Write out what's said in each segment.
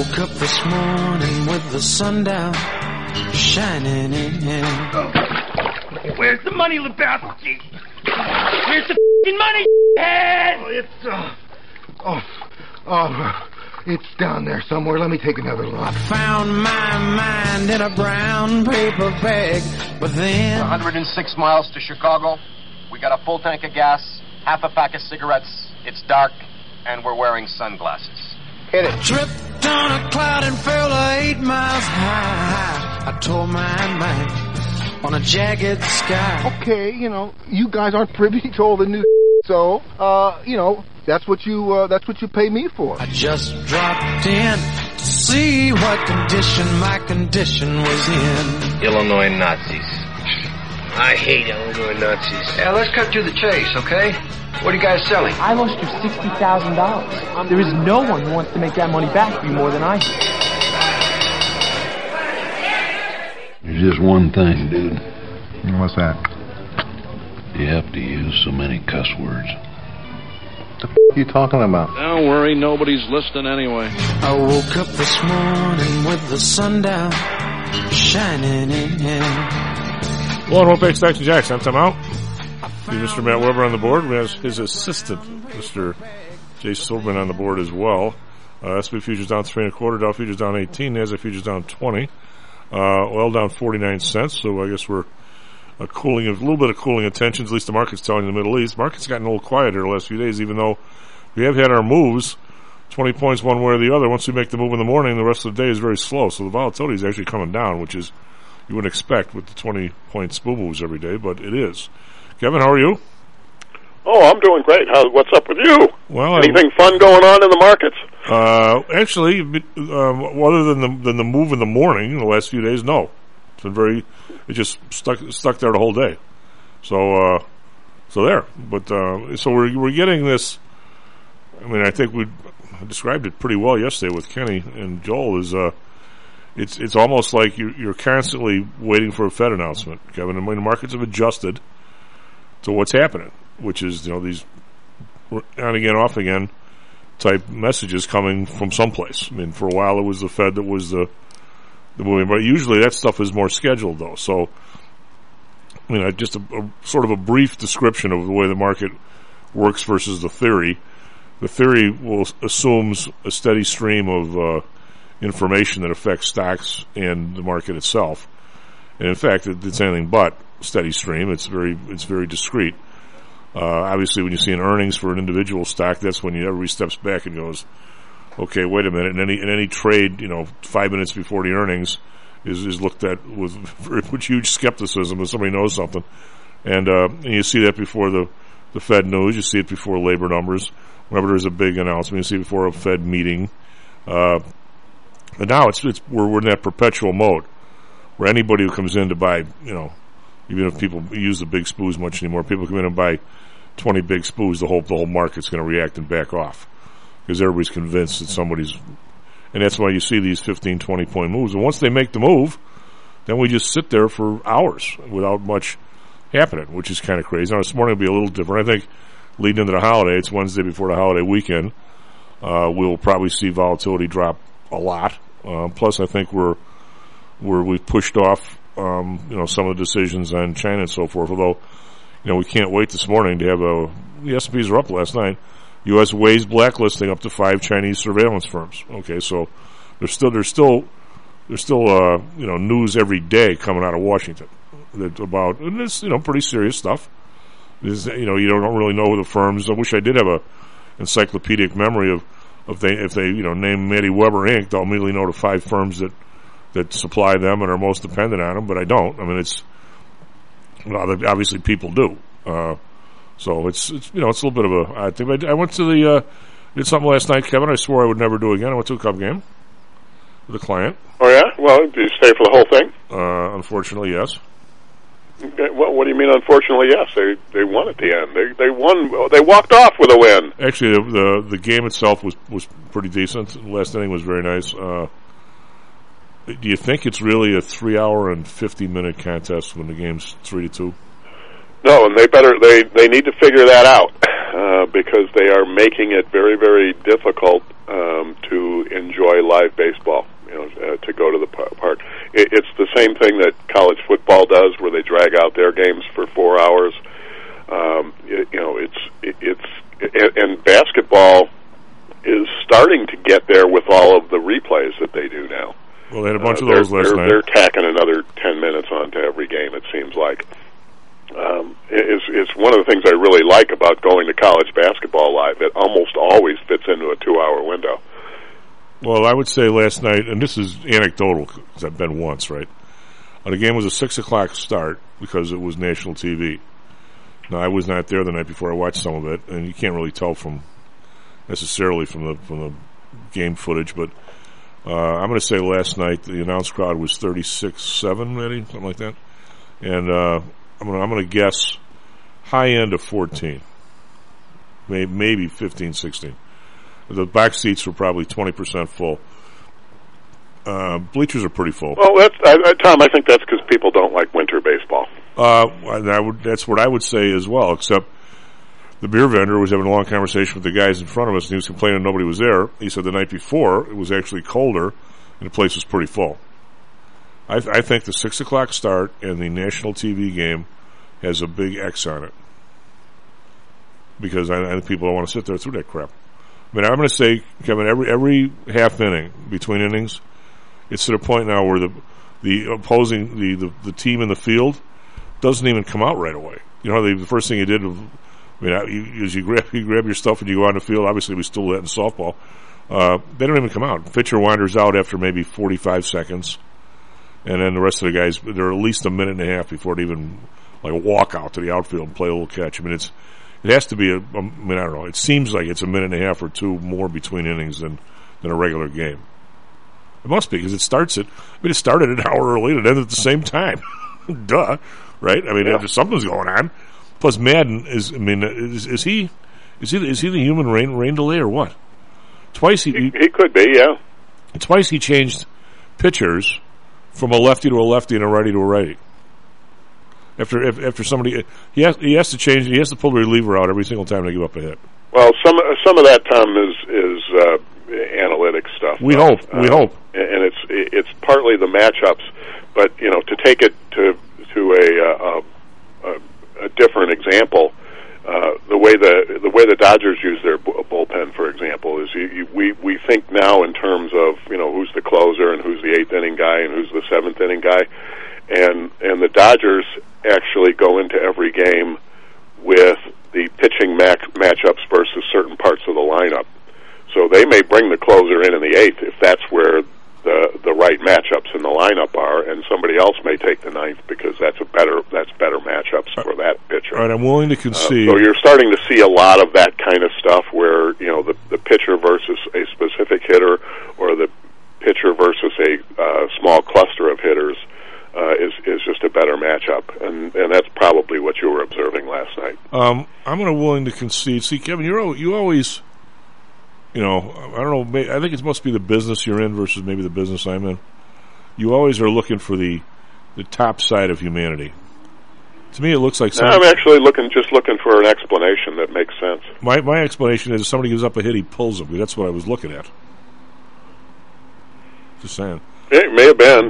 woke up this morning with the sun down, shining in. Where's the money, Lebowski? Where's the f***ing money, head? It's down there somewhere. Let me take another look. I found my mind in a brown paper bag, but then 106 miles to Chicago. We got a full tank of gas, half a pack of cigarettes. It's dark, and we're wearing sunglasses. Hit it. Tripped on a cloud and fell 8 miles high. I tore my mind on a jagged sky. Okay, you guys aren't privy to all the new so, that's what you pay me for. I just dropped in to see what condition my condition was in. Illinois Nazis. I hate Illinois Nazis. Yeah, let's cut to the chase, okay? What are you guys selling? I lost you $60,000. There is no one who wants to make that money back for you more than I do. There's just one thing, dude. What's that? You have to use so many cuss words. What the f*** are you talking about? Don't worry, nobody's listening anyway. I woke up this morning with the sun down, shining in. Well, on homepage, Jackson Jackson. I'm out. Mr. Matt Weber on the board. We have his assistant, Mr. Jay Silverman, on the board as well. SP futures down 3 1/4. Dow futures down 18. NASDAQ futures down 20. Oil down 49 cents. So I guess we're a little bit of cooling intentions. At least the market's telling the Middle East. Market's gotten a little quieter the last few days, even though we have had our moves, 20 points one way or the other. Once we make the move in the morning, the rest of the day is very slow. So the volatility is actually coming down, which is you wouldn't expect with the 20-point SPOO moves every day, but it is. Kevin, how are you? Oh, I'm doing great. What's up with you? Well, anything fun going on in the markets? Actually, other than the move in the morning, the last few days, no. It's been it just stuck there the whole day. So there. But so we're getting this. I mean, I think we described it pretty well yesterday with Kenny and Joel. It's almost like you're constantly waiting for a Fed announcement, Kevin. And when the markets have adjusted to what's happening, which is these on again, off again type messages coming from someplace. I mean, for a while it was the Fed that was the moving, but usually that stuff is more scheduled though. So, I mean, just a sort of a brief description of the way the market works versus the theory. The theory assumes a steady stream of information that affects stocks and the market itself. And in fact, it's anything but steady stream. It's very discrete. Obviously, when you see an earnings for an individual stock, that's when everybody steps back and goes, okay, wait a minute. In any trade, 5 minutes before the earnings is looked at with huge skepticism if somebody knows something. And you see that before the Fed news. You see it before labor numbers. Whenever there's a big announcement, you see it before a Fed meeting. But now we're in that perpetual mode where anybody who comes in to buy, even if people use the big SPOOs much anymore, people come in and buy 20 big SPOOs, the whole market's going to react and back off because everybody's convinced that and that's why you see these 15, 20-point moves. And once they make the move, then we just sit there for hours without much happening, which is kind of crazy. Now, this morning will be a little different. I think leading into the holiday, it's Wednesday before the holiday weekend, we'll probably see volatility drop a lot. Plus, I think we've pushed off some of the decisions on China and so forth, although we can't wait this morning to have the S&Ps are up last night. U.S. weighs blacklisting up to 5 Chinese surveillance firms. Okay, so there's still news every day coming out of Washington about, and it's pretty serious stuff. You don't really know who the firms. I wish I did have a encyclopedic memory of if they name Matty Weber Inc., they'll immediately know the 5 firms that supply them and are most dependent on them, but I don't. I mean, obviously people do. So it's a little bit of a odd thing. I went to did something last night, Kevin, I swore I would never do again. I went to a Cub game with a client. Oh, yeah? Well, did you stay for the whole thing? Unfortunately, yes. Okay, well, what do you mean, unfortunately, yes? They won at the end. They won. They walked off with a win. Actually, the game itself was pretty decent. The last inning was very nice. Do you think it's really a 3-hour and 50-minute contest when the game's 3-2? No, and they need to figure that out. because they are making it very, very difficult to enjoy live baseball. To go to the park. It's the same thing that college football does, where they drag out their games for 4 hours. And basketball is starting to get there with all of the replays that they do now. Well, they had a bunch of those last night. They're tacking another 10 minutes onto every game, it seems like. It's one of the things I really like about going to college basketball live. It almost always fits into a 2-hour window. Well, I would say last night, and this is anecdotal because I've been once, right? The game was a 6 o'clock start because it was national TV. Now, I was not there the night before. I watched some of it, and you can't really tell necessarily from the game footage, but I'm going to say last night the announced crowd was 36-7, maybe something like that, and I'm going to guess high end of 14, maybe 15-16. The back seats were probably 20% full. Bleachers are pretty full. Well, Tom, I think that's because people don't like winter baseball. That's what I would say as well, except the beer vendor was having a long conversation with the guys in front of us, and he was complaining nobody was there. He said the night before it was actually colder, and the place was pretty full. I think the 6 o'clock start and the national TV game has a big X on it. Because I think people don't want to sit there through that crap. I mean, I'm going to say, Kevin, every half inning, between innings, it's to the point now where the opposing, the team in the field doesn't even come out right away. You know, the first thing you did, you grab your stuff and you go on the field. Obviously, we still do that in softball. They don't even come out. Pitcher wanders out after maybe 45 seconds. And then the rest of the guys, they're at least a minute and a half before they even walk out to the outfield and play a little catch. I mean, it has to be I don't know. It seems like it's a minute and a half or two more between innings than a regular game. It must be, because it started an hour early and it ended at the same time. Duh, right? I mean, something's going on. Plus, Madden is he the human rain delay or what? Twice he could be, yeah. Twice he changed pitchers from a lefty to a lefty and a righty to a righty. After somebody, he has to change. He has to pull the reliever out every single time they give up a hit. Well, some of that, Tom, is analytic stuff. We hope, and it's partly the matchups, but to take it to a different example, the way the Dodgers use their bullpen, for example, is we think now in terms of who's the closer and who's the 8th inning guy and who's the 7th inning guy, and the Dodgers actually go into every game with the pitching matchups versus certain parts of the lineup. So they may bring the closer in the 8th if that's where the right matchups in the lineup are, and somebody else may take the 9th because that's better matchups for that pitcher. All right, I'm willing to concede. So you're starting to see a lot of that kind of stuff where the pitcher versus a specific hitter, or the pitcher versus a small cluster of hitters is just a better matchup, and that's probably what you were observing last night. I'm willing to concede. See, Kevin, you always. I don't know, I think it must be the business you're in versus maybe the business I'm in. You always are looking for the top side of humanity. To me, it looks like I'm actually just looking for an explanation that makes sense. My explanation is if somebody gives up a hit, he pulls him. That's what I was looking at. Just saying. It may have been,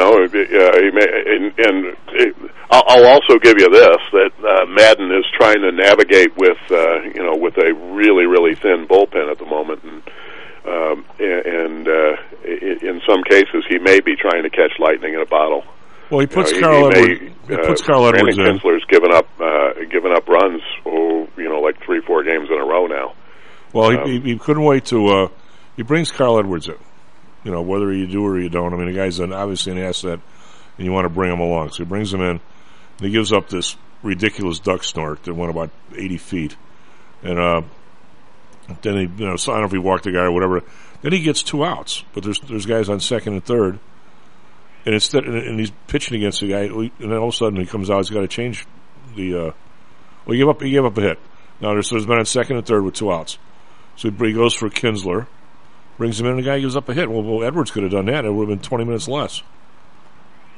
I'll also give you this, that Madden is trying to navigate with a really, really thin bullpen at the moment, and in some cases he may be trying to catch lightning in a bottle. Well, he puts Carl Edwards in. Kinsler's given up runs, like 3-4 games in a row now. Well, he couldn't wait to. He brings Carl Edwards in. Whether you do or you don't. I mean, the guy's obviously an asset, and you want to bring him along. So he brings him in, and he gives up this ridiculous duck snort that went about 80 feet. And then he, so I don't know if he walked the guy or whatever. Then he gets 2 outs, but there's guys on second and third, and and he's pitching against the guy, and then all of a sudden he comes out. He's got to change the. He gave up a hit. Now there's been on second and third with 2 outs, so he goes for Kinsler. Brings him in, and the guy gives up a hit. Well, Edwards could have done that. It would have been 20 minutes less.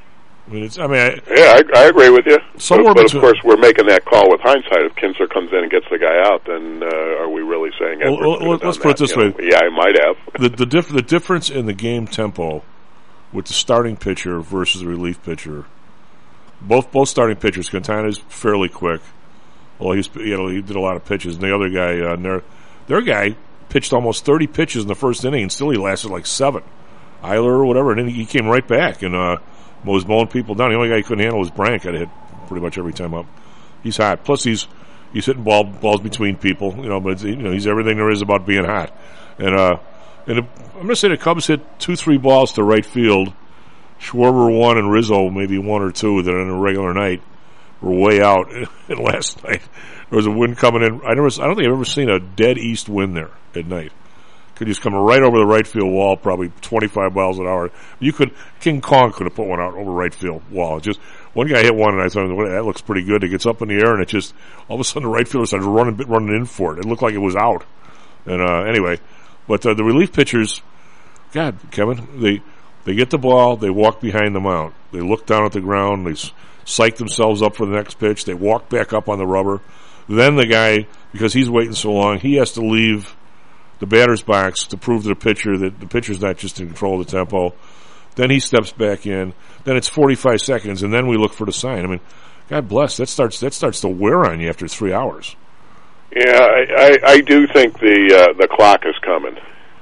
I mean, I agree with you. But of course, we're making that call with hindsight. If Kinsler comes in and gets the guy out, then are we really saying? Let's put it this way. Yeah, I might have. The difference in the game tempo with the starting pitcher versus the relief pitcher. Both starting pitchers. Quintana's fairly quick. Well, he did a lot of pitches, and the other guy, their guy, pitched almost 30 pitches in the first inning, and still he lasted like 7. Eiler or whatever, and then he came right back and was mowing people down. The only guy he couldn't handle was Brank. Got hit pretty much every time up. He's hot. Plus, he's hitting balls between people. But he's everything there is about being hot. And I'm going to say the Cubs hit 2-3 balls to right field. Schwarber 1 and Rizzo maybe 1 or 2 that on a regular night were way out. And last night there was a wind coming in. I don't think I've ever seen a dead east wind there at night. Could just come right over the right field wall, probably 25 miles an hour. King Kong could have put one out over right field wall. Just one guy hit one, and I thought that looks pretty good. It gets up in the air, and it just all of a sudden the right fielder started running in for it. It looked like it was out. And anyway, but the relief pitchers, God, Kevin, they get the ball, they walk behind the mound, they look down at the ground, they psych themselves up for the next pitch, they walk back up on the rubber. Then the guy, because he's waiting so long, he has to leave the batter's box to prove to the pitcher that the pitcher's not just in control of the tempo. Then he steps back in. Then it's 45 seconds, and then we look for the sign. I mean, God bless, that starts to wear on you after 3 hours. Yeah, I do think the clock is coming.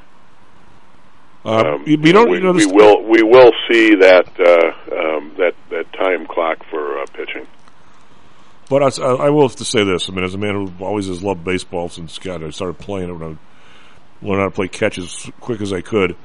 We will see that time clock for pitching. But I will have to say this. I mean, as a man who always has loved baseball since I started playing it when I learned how to play catch as quick as I could.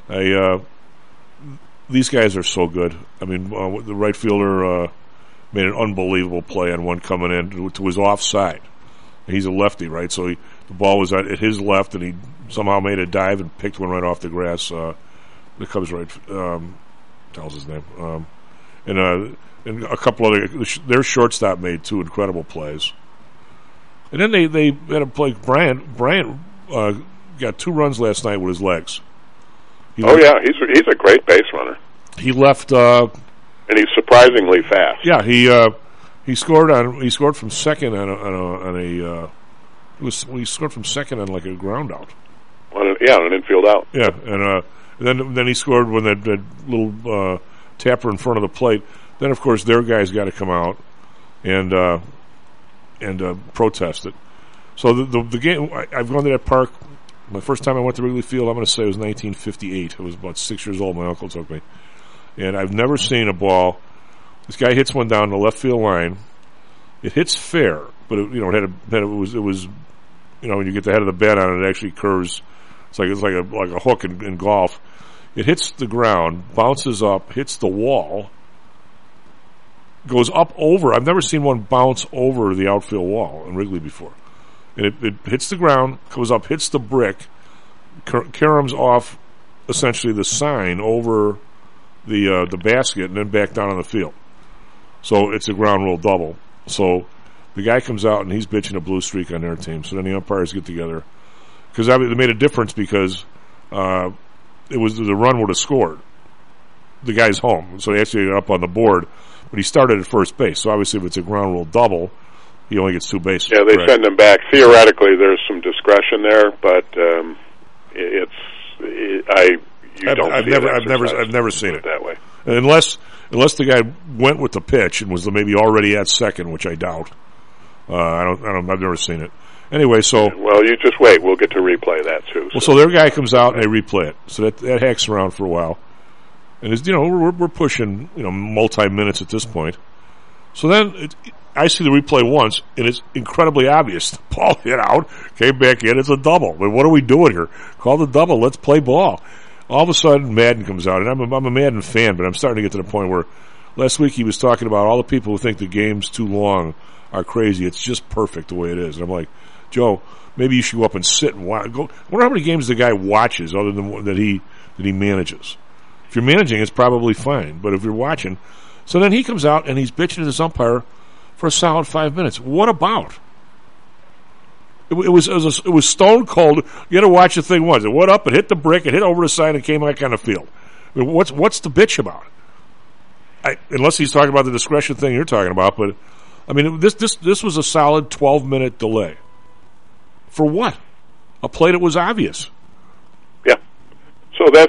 These guys are so good. I mean, the right fielder made an unbelievable play on one coming in to his offside. He's a lefty, right? So the ball was at his left, and he somehow made a dive and picked one right off the grass. The Cubs right, tells his name. And a couple other, their shortstop made 2 incredible plays. And then they had a play. Bryant got 2 runs last night with his legs. He's a great base runner. He left, and he's surprisingly fast. Yeah, he scored from second he scored from second on like a ground out. On an infield out. Yeah, and then he scored when that little tapper in front of the plate. Then of course their guys got to come out and protest it. So the game, I've gone to that park. My first time I went to Wrigley Field, I'm going to say it was 1958. I was about 6 years old. My uncle took me, and I've never seen a ball. This guy hits one down the left field line. It hits fair, but it was when you get the head of the bat on it, it actually curves. It's like a hook in golf. It hits the ground, bounces up, hits the wall, goes up over. I've never seen one bounce over the outfield wall in Wrigley before. And it hits the ground, goes up, hits the brick, caroms off essentially the sign over the basket, and then back down on the field. So it's a ground rule double. So the guy comes out and he's bitching a blue streak on their team. So then the umpires get together because they made a difference because it was the run would have scored. The guy's home, so they actually got up on the board, but he started at first base. So obviously, if it's a ground rule double, he only gets 2 bases. Yeah, they send him back. Theoretically, there's some discretion there, but I've never seen it that way. Unless the guy went with the pitch and was maybe already at second, which I doubt. I've never seen it. Anyway, so well, you just wait. We'll get to replay that too. Well, so their guy comes out and they replay it. So that hacks around for a while, and we're pushing multi minutes at this point. So then I see the replay once, and it's incredibly obvious. The ball hit out, came back in. It's a double. But what are we doing here? Call the double. Let's play ball. All of a sudden, Madden comes out, and I'm a Madden fan, but I'm starting to get to the point where last week he was talking about all the people who think the game's too long are crazy. It's just perfect the way it is. And I'm like, Joe, maybe you should go up and sit and watch. I wonder how many games the guy watches other than that he manages. If you're managing, it's probably fine. But if you're watching, so then he comes out and he's bitching at his umpire for a solid 5 minutes. What about? It was stone cold. You had to watch the thing once. It went up, it hit the brick, it hit over the side, and came back on the field. I mean, what's the bitch about? unless he's talking about the discretion thing you're talking about, but I mean, this was a solid 12-minute delay. For what? A play that was obvious. Yeah. So that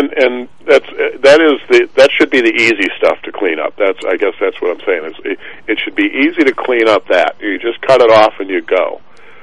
should be the easy stuff to clean up. I guess that's what I'm saying. It should be easy to clean up that. You just cut it off and you go.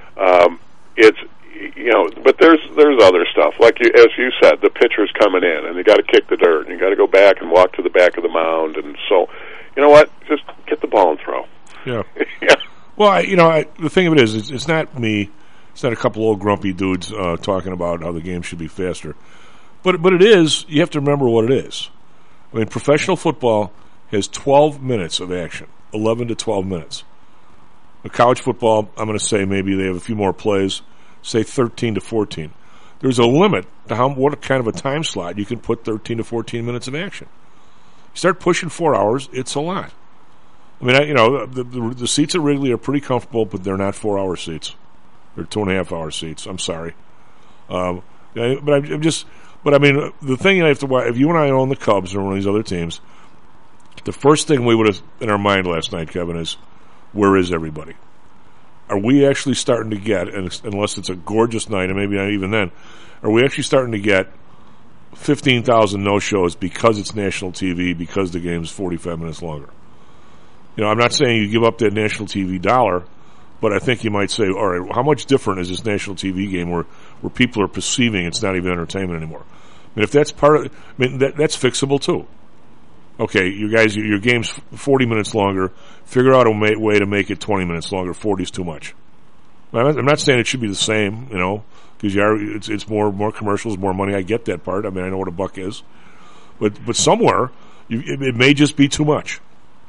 But there's other stuff. Like as you said, the pitcher's coming in and you got to kick the dirt and you got to go back and walk to the back of the mound, and so you know what? Just get the ball and throw. Yeah. Yeah. Well, the thing of it is, it's not me. It's not a couple old grumpy dudes talking about how the game should be faster. But it is. You have to remember what it is. I mean, professional football has 12 minutes of action, 11 to 12 minutes. College football, I'm going to say maybe they have a few more plays, say 13 to 14. There's a limit to what kind of a time slot you can put 13 to 14 minutes of action. You start pushing 4 hours, it's a lot. I mean, the seats at Wrigley are pretty comfortable, but they're not 4-hour seats. They're 2.5-hour seats. I'm sorry. But I mean, the thing you have to watch, if you and I own the Cubs or one of these other teams, the first thing we would have in our mind last night, Kevin, is where is everybody? Are we actually starting to get, unless it's a gorgeous night, and maybe not even then, are we actually starting to get 15,000 no-shows because it's national TV, because the game's 45 minutes longer? I'm not saying you give up that national TV dollar, but I think you might say, all right, how much different is this national TV game where people are perceiving it's not even entertainment anymore? I mean, if that's part of, that's fixable too. Okay, you guys, your game's 40 minutes longer. Figure out a way to make it 20 minutes longer. 40 is too much. I'm not saying it should be the same, because it's more commercials, more money. I get that part. I mean, I know what a buck is, but somewhere it may just be too much.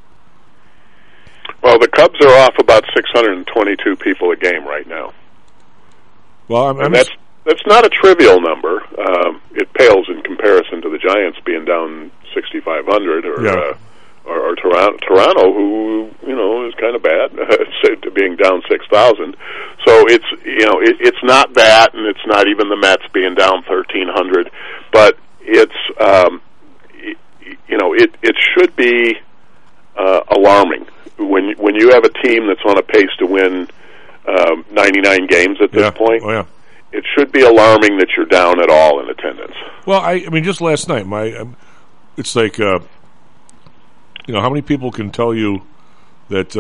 Well, the Cubs are off about 622 people a game right now. Well, that's not a trivial number. It pales in comparison to the Giants being down 6,500 or Toronto, who is kind of bad, to being down 6,000. So it's not that, and it's not even the Mets being down 1,300, but it's it should be alarming when you have a team that's on a pace to win 99 games at this point. Oh, yeah. It should be alarming that you're down at all in attendance. Well, I mean, just last night, it's like, how many people can tell you that,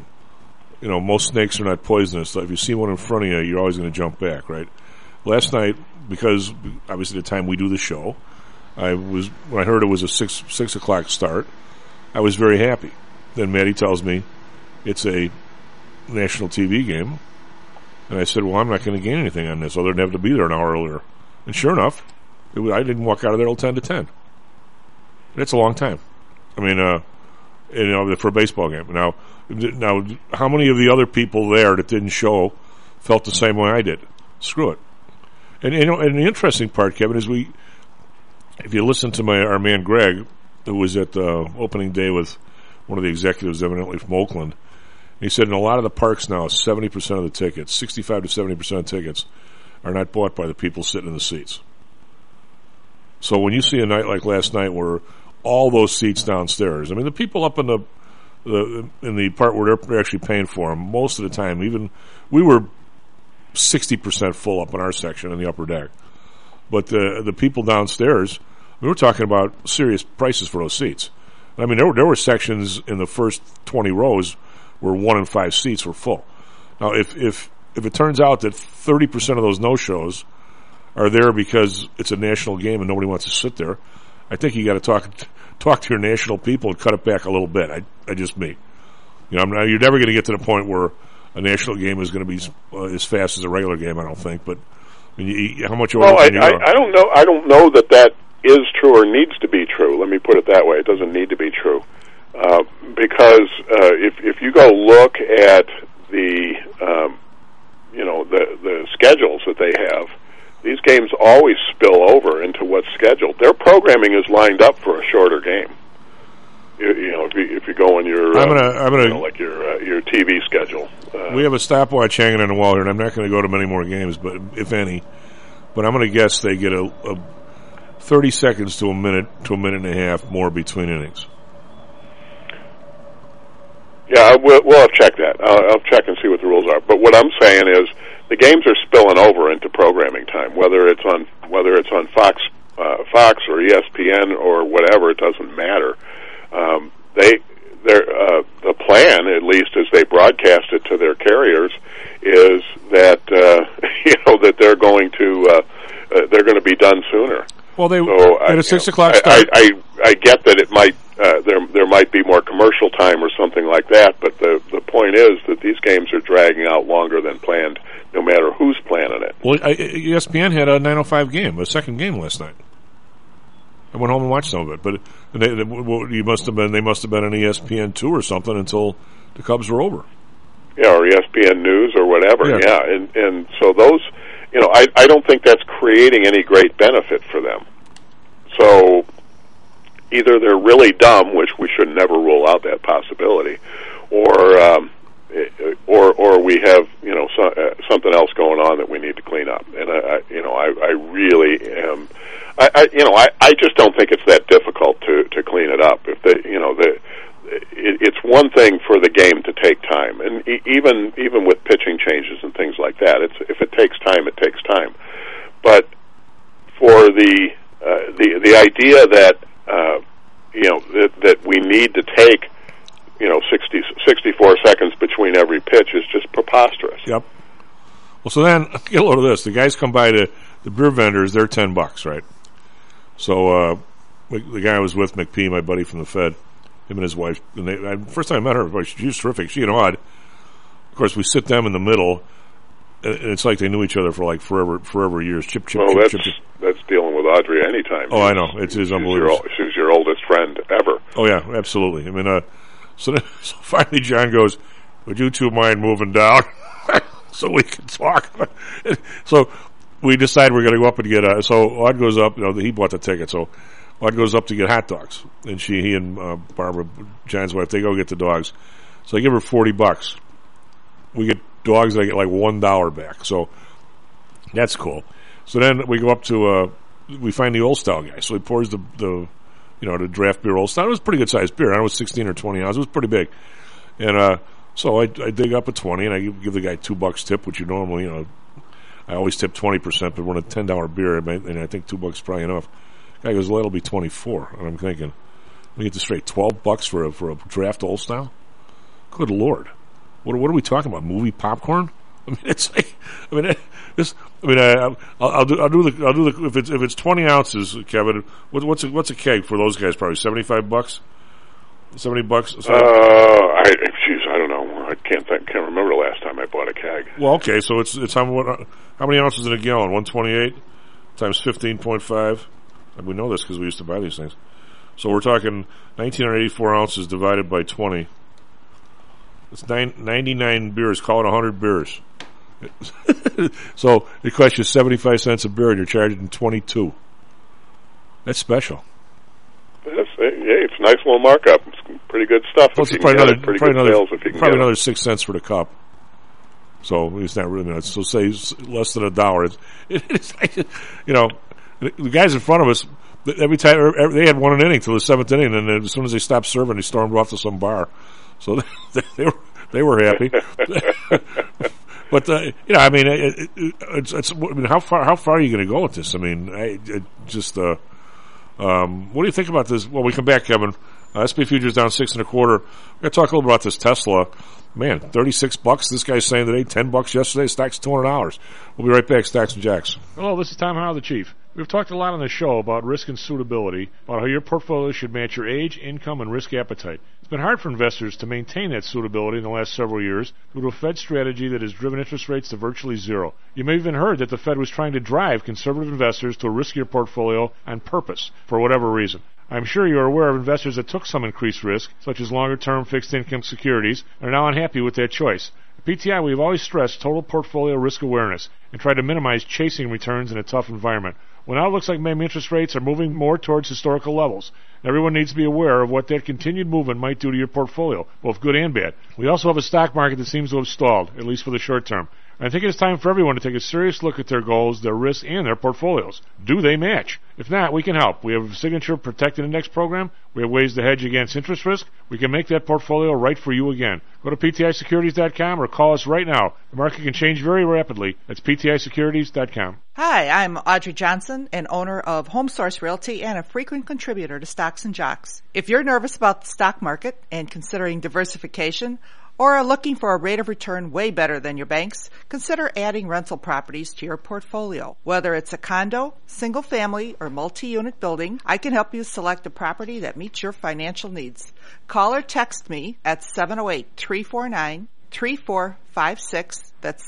most snakes are not poisonous. So if you see one in front of you, you're always going to jump back, right? Last night, because obviously the time we do the show, when I heard it was a 6 o'clock start, I was very happy. Then Maddie tells me it's a national TV game. And I said, well, I'm not going to gain anything on this other than have to be there an hour earlier. And sure enough, I didn't walk out of there till 10 to 10. That's a long time. I mean, for a baseball game. Now, how many of the other people there that didn't show felt the same way I did? Screw it. And the interesting part, Kevin, is if you listen to our man Greg, who was at the opening day with one of the executives, evidently from Oakland, he said in a lot of the parks now, 70% of the tickets, 65 to 70% of tickets, are not bought by the people sitting in the seats. So when you see a night like last night where all those seats downstairs, I mean, the people up in the part where they're actually paying for them, most of the time, even we were 60% full up in our section in the upper deck. But the people downstairs, we were talking about serious prices for those seats. I mean, there were sections in the first 20 rows where 1 in 5 seats were full. Now, if it turns out that 30% of those no-shows are there because it's a national game and nobody wants to sit there, I think you got to talk to your national people and cut it back a little bit. I just me. You're never going to get to the point where a national game is going to be as fast as a regular game. I don't think. But I mean, how much? Well, I don't know. I don't know that is true or needs to be true. Let me put it that way. It doesn't need to be true. Because if you go look at the schedules that they have, these games always spill over into what's scheduled. Their programming is lined up for a shorter game. If you go on your your TV schedule. We have a stopwatch hanging on the wall here, and I'm not going to go to many more games, but if any. But I'm going to guess they get a 30 seconds to a minute and a half more between innings. Yeah, we'll have checked that. I'll check and see what the rules are. But what I'm saying is the games are spilling over into programming time, whether it's on Fox or ESPN or whatever. It doesn't matter. The plan, at least as they broadcast it to their carriers, is that that they're going to be done sooner. Well, at a 6 o'clock start. I get that it might there might be more commercial time or something like that, but the point is that these games are dragging out longer than planned, no matter who's planning it. Well, ESPN had a 9:05 game, a second game last night. I went home and watched some of it, but they must have been on ESPN2 or something until the Cubs were over. Yeah, or ESPN News or whatever. Yeah. And so those, I don't think that's creating any great benefit for them. So either they're really dumb, which we should never rule out that possibility, or we have something else going on that we need to clean up. And I really am. I just don't think it's that difficult to clean it up. If it's one thing for the game to take time, and even with pitching changes and things like that, if it takes time, it takes time. But for the idea that that we need to take 64 seconds between every pitch is just preposterous. Yep. Well, so then get a load of this. The guys come by to the beer vendors. They're $10, right? So the guy I was with, McPhee, my buddy from the Fed, him and his wife. And first time I met her, she was terrific. She and Odd. Of course, we sit them in the middle, and it's like they knew each other for like forever years. Chip. That's dealing with Audrey anytime. Oh, I know. It's unbelievable. She's your oldest friend ever. Oh yeah, absolutely. I mean, so finally John goes, "Would you two mind moving down so we can talk?" So we decide we're going to go up and get. So Odd goes up. He bought the ticket. So Odd goes up to get hot dogs, and he and Barbara, John's wife, they go get the dogs. So I give her $40. We get dogs. I get like $1 back. So that's cool. So then we go up to we find the old style guy. So he pours the draft beer old style. It was a pretty good sized beer. I don't know, it was 16 or 20 ounces. It was pretty big. And so I dig up a 20 and I give the guy $2 tip, which you normally I always tip 20%, but when a $10 beer, and I think $2 is probably enough. The guy goes, "Well, it'll be 24." And I'm thinking, let me get this straight: $12 for a draft old style. Good Lord, what are we talking about? Movie popcorn? I mean, it's like, I'll do the if it's 20 ounces, Kevin. What's a keg for those guys? Probably $75, $70. I don't know. I can't remember the last time I bought a keg. Well, okay, so it's how many ounces in a gallon? 128 times 15.5. We know this because we used to buy these things. So we're talking 1,984 ounces divided by 20. It's 99 beers. Call it 100 beers. So it costs you 75 cents a beer, and you're charging 22. That's special. It's a nice little markup. It's pretty good stuff. Plus, it's probably another 6 cents for the cup. So it's not really. So say less than $1. It's the guys in front of us. Every time they had one inning till the seventh inning, and then as soon as they stopped serving, they stormed off to some bar. So they were happy. But I mean, it's. I mean, how far are you going to go with this? I mean, what do you think about this? Well, we come back, Kevin. SP futures down 6 1/4. We're going to talk a little about this Tesla. Man, $36. This guy's saying today, $10 yesterday. Stocks $200. We'll be right back. Stocks and Jacks. Hello, this is Tom Howell, the Chief. We've talked a lot on the show about risk and suitability, about how your portfolio should match your age, income, and risk appetite. It's been hard for investors to maintain that suitability in the last several years due to a Fed strategy that has driven interest rates to virtually zero. You may have even heard that the Fed was trying to drive conservative investors to a riskier portfolio on purpose, for whatever reason. I'm sure you are aware of investors that took some increased risk, such as longer-term fixed-income securities, and are now unhappy with that choice. At PTI, we've always stressed total portfolio risk awareness and tried to minimize chasing returns in a tough environment. Well, now it looks like maybe interest rates are moving more towards historical levels. Everyone needs to be aware of what that continued movement might do to your portfolio, both good and bad. We also have a stock market that seems to have stalled, at least for the short term. I think it's time for everyone to take a serious look at their goals, their risks, and their portfolios. Do they match? If not, we can help. We have a signature protected index program. We have ways to hedge against interest risk. We can make that portfolio right for you again. Go to PTIsecurities.com or call us right now. The market can change very rapidly. That's PTIsecurities.com. Hi, I'm Audrey Johnson, an owner of Home Source Realty and a frequent contributor to Stocks and Jocks. If you're nervous about the stock market and considering diversification, or are looking for a rate of return way better than your banks, consider adding rental properties to your portfolio. Whether it's a condo, single family, or multi-unit building, I can help you select a property that meets your financial needs. Call or text me at 708-349-3456. That's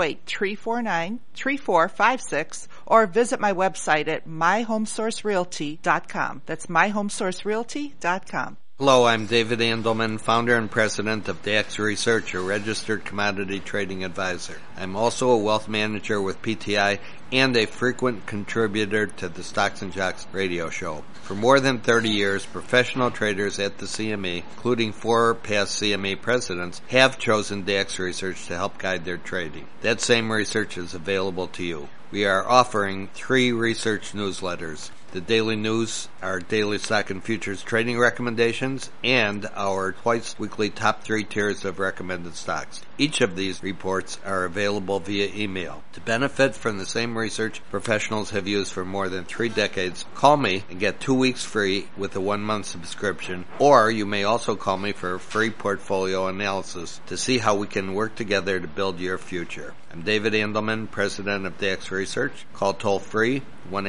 708-349-3456. Or visit my website at myhomesourcerealty.com. That's myhomesourcerealty.com. Hello, I'm David Andelman, founder and president of DAX Research, a registered commodity trading advisor. I'm also a wealth manager with PTI and a frequent contributor to the Stocks and Jocks radio show. For more than 30 years, professional traders at the CME, including 4 past CME presidents, have chosen DAX Research to help guide their trading. That same research is available to you. We are offering 3 research newsletters. The daily news, our daily stock and futures trading recommendations, and our twice-weekly top 3 tiers of recommended stocks. Each of these reports are available via email. To benefit from the same research professionals have used for more than 3 decades, call me and get 2 weeks free with a 1-month subscription, or you may also call me for a free portfolio analysis to see how we can work together to build your future. I'm David Andelman, president of DAX Research. Call toll-free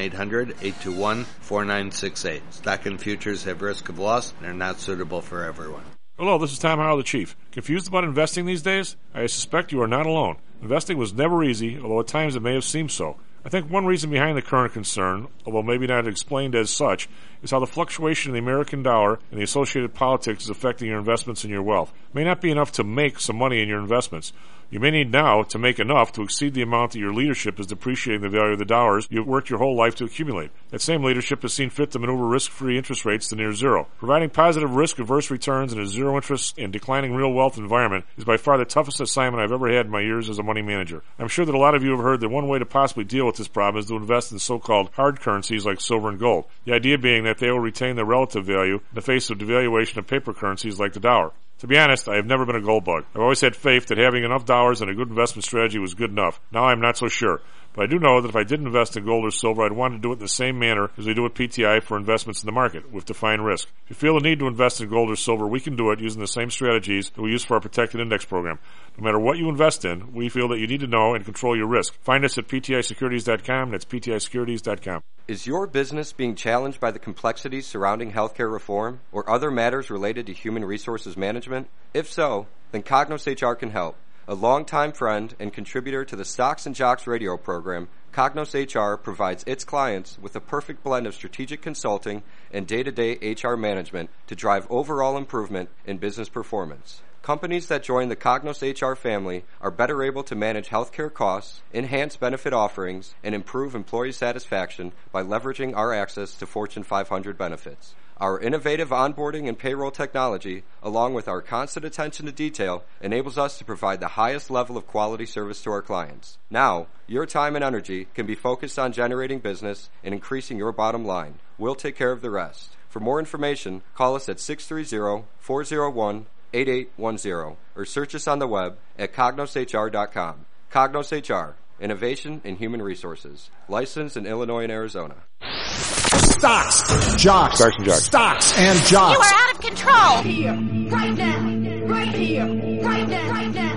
1-800-821-4968. Stock and futures have risk of loss and are not suitable for everyone. Hello, this is Tom Howell, the Chief. Confused about investing these days? I suspect you are not alone. Investing was never easy, although at times it may have seemed so. I think one reason behind the current concern, although maybe not explained as such, is how the fluctuation in the American dollar and the associated politics is affecting your investments and your wealth. It may not be enough to make some money in your investments. You may need now to make enough to exceed the amount that your leadership is depreciating the value of the dollars you've worked your whole life to accumulate. That same leadership has seen fit to maneuver risk-free interest rates to near zero. Providing positive risk-averse returns in a zero-interest and declining real wealth environment is by far the toughest assignment I've ever had in my years as a money manager. I'm sure that a lot of you have heard that one way to possibly deal with this problem is to invest in so-called hard currencies like silver and gold. The idea being that they will retain their relative value in the face of devaluation of paper currencies like the dollar. To be honest, I have never been a gold bug. I've always had faith that having enough dollars and a good investment strategy was good enough. Now I'm not so sure. But I do know that if I did invest in gold or silver, I'd want to do it in the same manner as we do with PTI for investments in the market, with defined risk. If you feel the need to invest in gold or silver, we can do it using the same strategies that we use for our protected index program. No matter what you invest in, we feel that you need to know and control your risk. Find us at PTIsecurities.com. That's PTIsecurities.com. Is your business being challenged by the complexities surrounding healthcare reform or other matters related to human resources management? If so, then Cognos HR can help. A longtime friend and contributor to the Stocks and Jocks radio program, Cognos HR provides its clients with a perfect blend of strategic consulting and day-to-day HR management to drive overall improvement in business performance. Companies that join the Cognos HR family are better able to manage healthcare costs, enhance benefit offerings, and improve employee satisfaction by leveraging our access to Fortune 500 benefits. Our innovative onboarding and payroll technology, along with our constant attention to detail, enables us to provide the highest level of quality service to our clients. Now, your time and energy can be focused on generating business and increasing your bottom line. We'll take care of the rest. For more information, call us at 630-401-8810 or search us on the web at cognoshr.com. Cognos HR, innovation in human resources. Licensed in Illinois and Arizona. Stocks, Jocks, Stocks and Jocks. Stocks and Jocks. You are out of control. Here, right now, right here, right now, right now.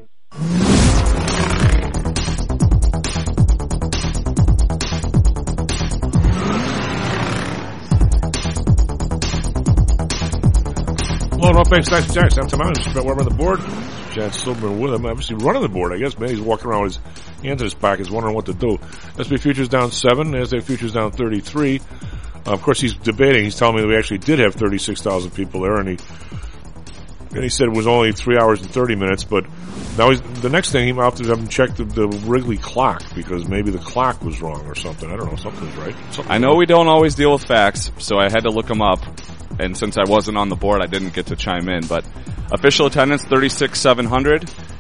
Hello, welcome back to Stocks and Jocks. I'm Tom Allen. Brett Weber on the board. John Silverman with him, obviously running the board, I guess. Man, he's walking around with his hands in his pockets, wondering what to do. S&P futures down 7, NASDAQ futures down 33. Of course, he's debating. He's telling me that we actually did have 36,000 people there, and he said it was only 3 hours and 30 minutes. But now the next thing, I'll have to have him check the Wrigley clock, because maybe the clock was wrong or something. I don't know. Something's right. I know we don't always deal with facts, so I had to look them up. And since I wasn't on the board, I didn't get to chime in. But official attendance, 36,700.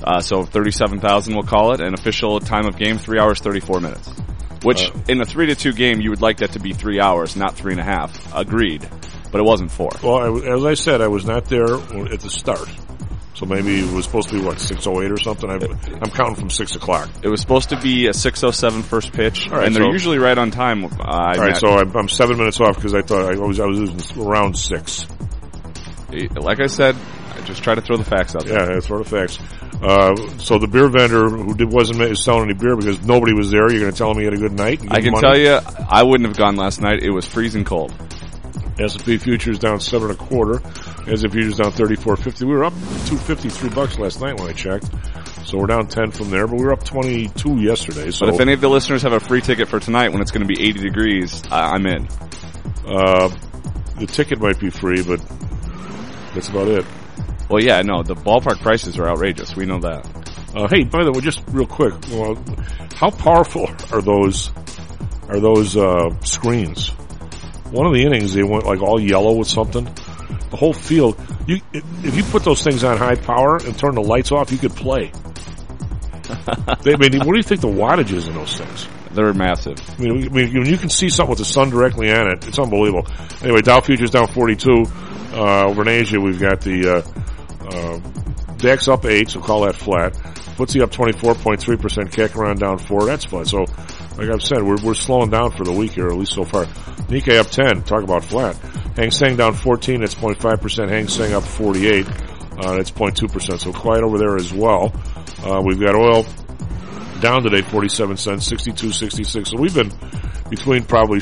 So 37,000 we'll call it, and official time of game 3 hours 34 minutes. Which in a 3-2 game you would like that to be 3 hours, not 3.5. Agreed, but it wasn't 4. Well, as I said, I was not there at the start. So maybe it was supposed to be, 6:08 or something? I'm counting from 6 o'clock. It was supposed to be a 6:07 first pitch, right, and they're usually right on time. All right, so I'm 7 minutes off because I thought I was losing around 6. Like I said, I just try to throw the facts out there. Yeah, throw the facts. So the beer vendor who wasn't selling any beer because nobody was there, you're going to tell him he had a good night? I can tell you, I wouldn't have gone last night. It was freezing cold. S&P futures down 7 1/4. S&P futures down 34.50. We were up $253 last night when I checked. So we're down 10 from there, but we were up 22 yesterday. So but if any of the listeners have a free ticket for tonight when it's going to be 80 degrees, I'm in. The ticket might be free, but that's about it. Well, yeah, no, the ballpark prices are outrageous. We know that. Hey, by the way, just real quick, how powerful are those screens? One of the innings, they went like all yellow with something. The whole field. If you put those things on high power and turn the lights off, you could play. What do you think the wattage is in those things? They're massive. I mean, when you can see something with the sun directly on it, it's unbelievable. Anyway, Dow futures down 42. Over in Asia, we've got the DAX up 8, so call that flat. FTSE up 24.3%. CAC around down 4. That's flat. So, like I've said, we're slowing down for the week here, at least so far. Nikkei up 10. Talk about flat. Hang Seng down 14. That's 0.5%. Hang Seng up 48. That's 0.2%. So quiet over there as well. We've got oil down today 47 cents, 62.66. So we've been between probably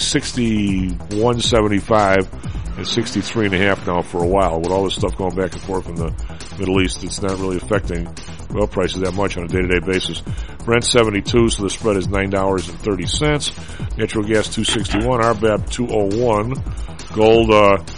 61.75 and 63.5 now for a while. With all this stuff going back and forth in the Middle East, it's not really affecting oil prices that much on a day-to-day basis. Brent 72, so the spread is $9.30. Natural gas 261, RBAP 201. Gold,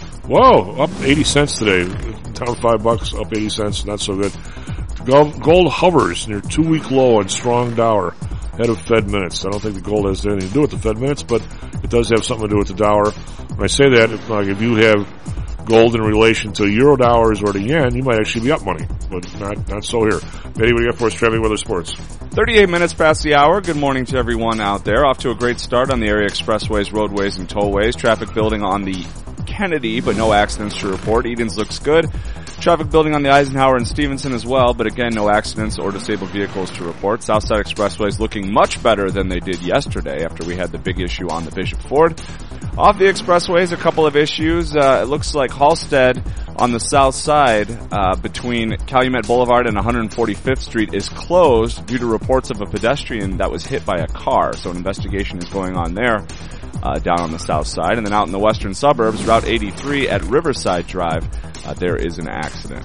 up 80 cents today. Down $5, up 80 cents, not so good. Gold hovers near 2-week low on strong Dow, ahead of Fed minutes. I don't think the gold has anything to do with the Fed minutes, but it does have something to do with the Dow. When I say that, if you have gold in relation to euro dollars or the yen, you might actually be up money, but not so here. Betty, what do you got for us, traffic, weather, sports? 38 minutes past the hour. Good morning to everyone out there. Off to a great start on the area expressways, roadways, and tollways. Traffic building on the Kennedy, but no accidents to report. Edens looks good. Traffic building on the Eisenhower and Stevenson as well, but again, no accidents or disabled vehicles to report. Southside expressways looking much better than they did yesterday after we had the big issue on the Bishop Ford. Off the expressways, a couple of issues. It looks like Halstead on the south side between Calumet Boulevard and 145th Street is closed due to reports of a pedestrian that was hit by a car. So an investigation is going on there down on the south side. And then out in the western suburbs, Route 83 at Riverside Drive, there is an accident.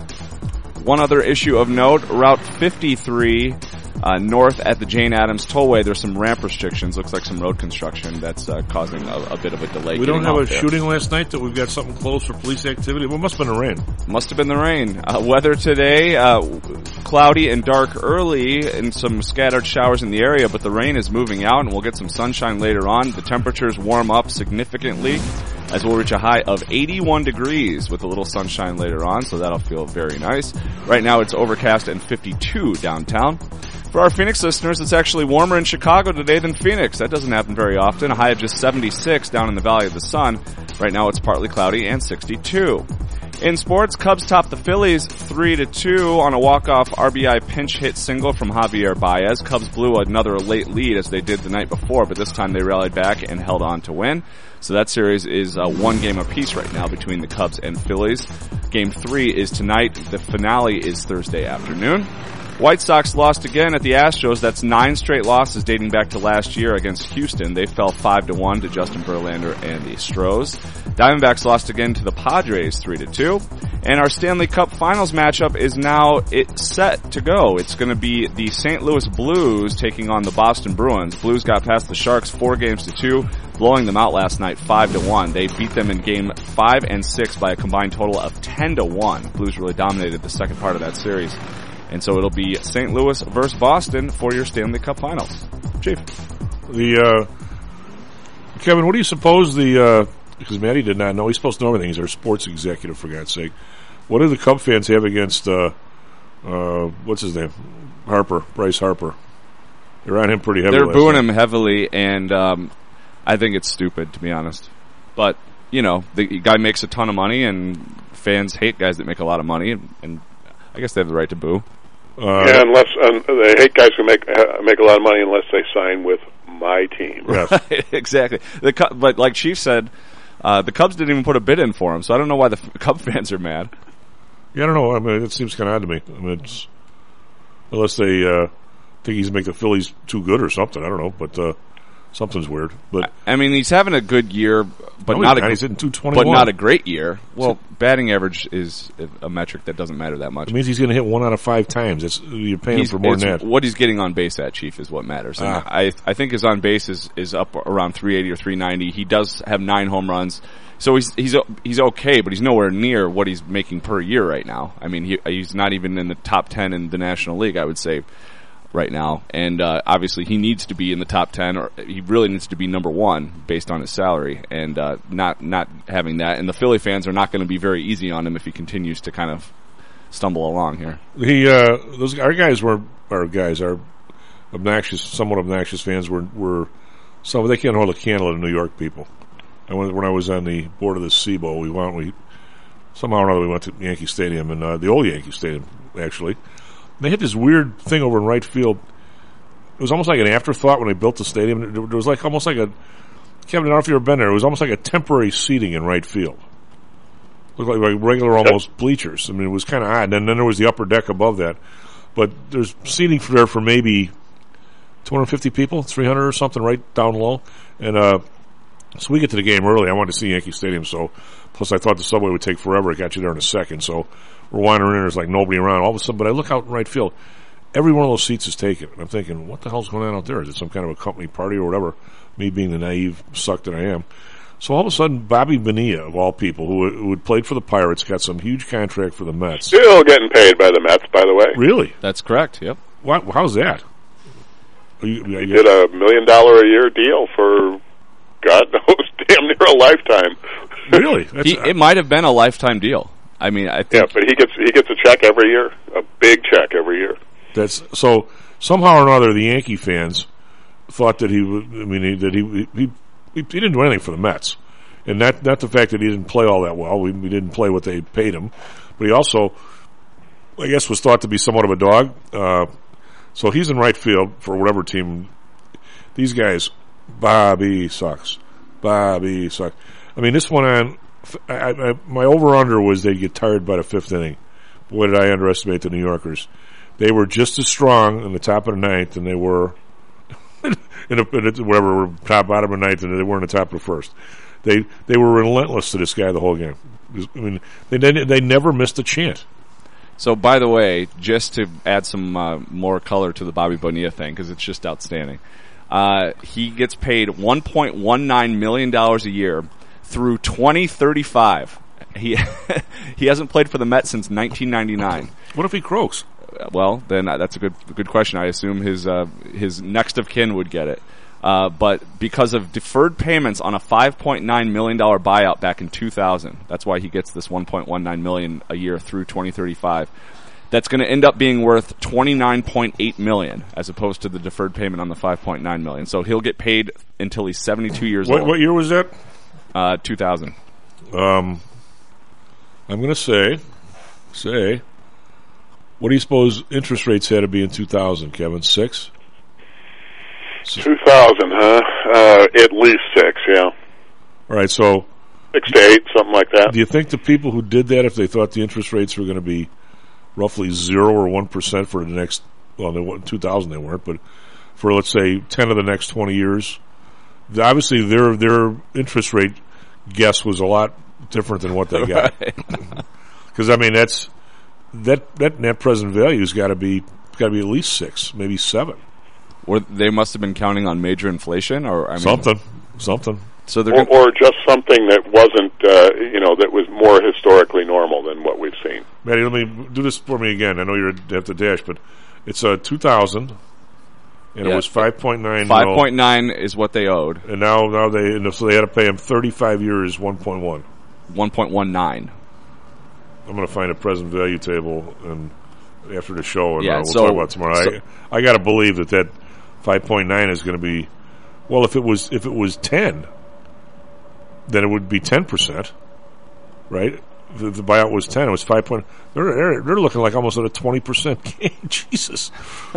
One other issue of note, Route 53 north at the Jane Addams Tollway, there's some ramp restrictions. Looks like some road construction that's causing a bit of a delay. We don't have a shooting last night that we've got something close for police activity? Well, it must have been the rain. Must have been the rain. Weather today, cloudy and dark early and some scattered showers in the area, but the rain is moving out and we'll get some sunshine later on. The temperatures warm up significantly as we'll reach a high of 81 degrees with a little sunshine later on, so that'll feel very nice. Right now it's overcast and 52 downtown. For our Phoenix listeners, it's actually warmer in Chicago today than Phoenix. That doesn't happen very often. A high of just 76 down in the Valley of the Sun. Right now it's partly cloudy and 62. In sports, Cubs top the Phillies 3-2 on a walk-off RBI pinch hit single from Javier Baez. Cubs blew another late lead as they did the night before, but this time they rallied back and held on to win. So that series is one game apiece right now between the Cubs and Phillies. Game 3 is tonight. The finale is Thursday afternoon. White Sox lost again at the Astros. That's 9 straight losses dating back to last year against Houston. They fell 5-1 to Justin Verlander and the Astros. Diamondbacks lost again to the Padres 3-2. And our Stanley Cup Finals matchup is now set to go. It's going to be the St. Louis Blues taking on the Boston Bruins. Blues got past the Sharks 4-2, blowing them out last night 5-1. They beat them in game 5 and 6 by a combined total of 10-1. Blues really dominated the second part of that series. And so it'll be St. Louis versus Boston for your Stanley Cup Finals. Chief. Kevin, what do you suppose because Matty did not know, he's supposed to know everything, he's our sports executive for God's sake. What do the Cub fans have against what's his name? Bryce Harper. They're on him pretty heavily. They're booing him heavily, and I think it's stupid, to be honest. But, you know, the guy makes a ton of money, and fans hate guys that make a lot of money, and I guess they have the right to boo. Unless they hate guys who make a lot of money unless they sign with my team. Yes. Right, exactly. But like Chief said, the Cubs didn't even put a bid in for him, so I don't know why the Cub fans are mad. Yeah, I don't know. I mean, it seems kind of odd to me. I mean, unless they think he's making the Phillies too good or something. I don't know, but something's weird. But I mean, he's having a good year, but he's hitting .221. But not a great year. Well, batting average is a metric that doesn't matter that much. It means he's going to hit 1 out of 5 times. You're paying him for more than that. What he's getting on base at, Chief, is what matters. And I think his on base is up around 380 or 390. He does have 9 home runs. So he's okay, but he's nowhere near what he's making per year right now. I mean, he's not even in the top 10 in the National League, I would say, right now. And obviously he needs to be in the top 10, or he really needs to be number 1 based on his salary, and not having that. And the Philly fans are not going to be very easy on him if he continues to kind of stumble along here. Our obnoxious, somewhat obnoxious fans were some. They can't hold a candle to New York people. When I was on the board of the SIBO, we somehow or another went to Yankee Stadium, and the old Yankee Stadium, actually. They had this weird thing over in right field. It was almost like an afterthought when they built the stadium. There was like almost like Kevin, I don't know if you've ever been there. It was almost like a temporary seating in right field. Looked like regular almost bleachers. I mean, it was kind of odd. And then there was the upper deck above that. But there's seating there for maybe 250 people, 300 or something right down low. And so we get to the game early. I wanted to see Yankee Stadium, plus I thought the subway would take forever. It got you there in a second. So we're wandering in. There's like nobody around. All of a sudden, but I look out in right field. Every one of those seats is taken. And I'm thinking, what the hell's going on out there? Is it some kind of a company party or whatever? Me being the naive suck that I am. So all of a sudden, Bobby Bonilla, of all people, who had played for the Pirates, got some huge contract for the Mets. Still getting paid by the Mets, by the way. Really? That's correct, yep. How's that? He did a $1 million a year deal for, God knows, damn near a lifetime. Really? It might have been a lifetime deal. I mean, I think. Yeah, but he gets a check every year, a big check every year. That's so. Somehow or another, the Yankee fans thought that he didn't do anything for the Mets, and not the fact that he didn't play all that well. We didn't play what they paid him, but he also, I guess, was thought to be somewhat of a dog. So he's in right field for whatever team. These guys, Bobby sucks. I mean, this went on. My over-under was they'd get tired by the 5th inning. Boy, did I underestimate the New Yorkers. They were just as strong in the top of the 9th than they were in bottom of the 9th than they were in the top of the 1st. They were relentless to this guy the whole game. I mean, they never missed a chance. So, by the way, just to add some more color to the Bobby Bonilla thing, because it's just outstanding, he gets paid $1.19 million a year through 2035. He hasn't played for the Mets since 1999. What if he croaks? Well, then that's a good question. I assume his next of kin would get it. But because of deferred payments on a $5.9 million buyout back in 2000, that's why he gets this $1.19 million a year through 2035. That's going to end up being worth $29.8 million as opposed to the deferred payment on the $5.9 million. So he'll get paid until he's 72 years old. What year was that? 2000. I'm going to say, what do you suppose interest rates had to be in 2000, Kevin? 6? 2000, huh? At least 6, yeah. All right, so 6 to 8, something like that. Do you think the people who did that, if they thought the interest rates were going to be roughly 0 or 1% for the next, in 2000 they weren't, but for let's say 10 of the next 20 years, obviously their interest rate guess was a lot different than what they got. Because I mean that net present value's got to be at least 6, maybe 7. Or they must have been counting on major inflation, or something. So or just something that wasn't, that was more historically normal than what we've seen. Maddie, let me do this for me again. I know you have to dash, but it's 2000, and it was 5.9. 5.9 is what they owed, and now so they had to pay him 35 years, 1.1. 1.19. I'm going to find a present value table, and after the show, and Yeah, we'll so- talk about it tomorrow. so- I got to believe that 5.9 is going to be. Well, if it was 10, then it would be 10%, right? If the buyout was 10, it was 5. They're looking like almost at a 20% gain. Jesus.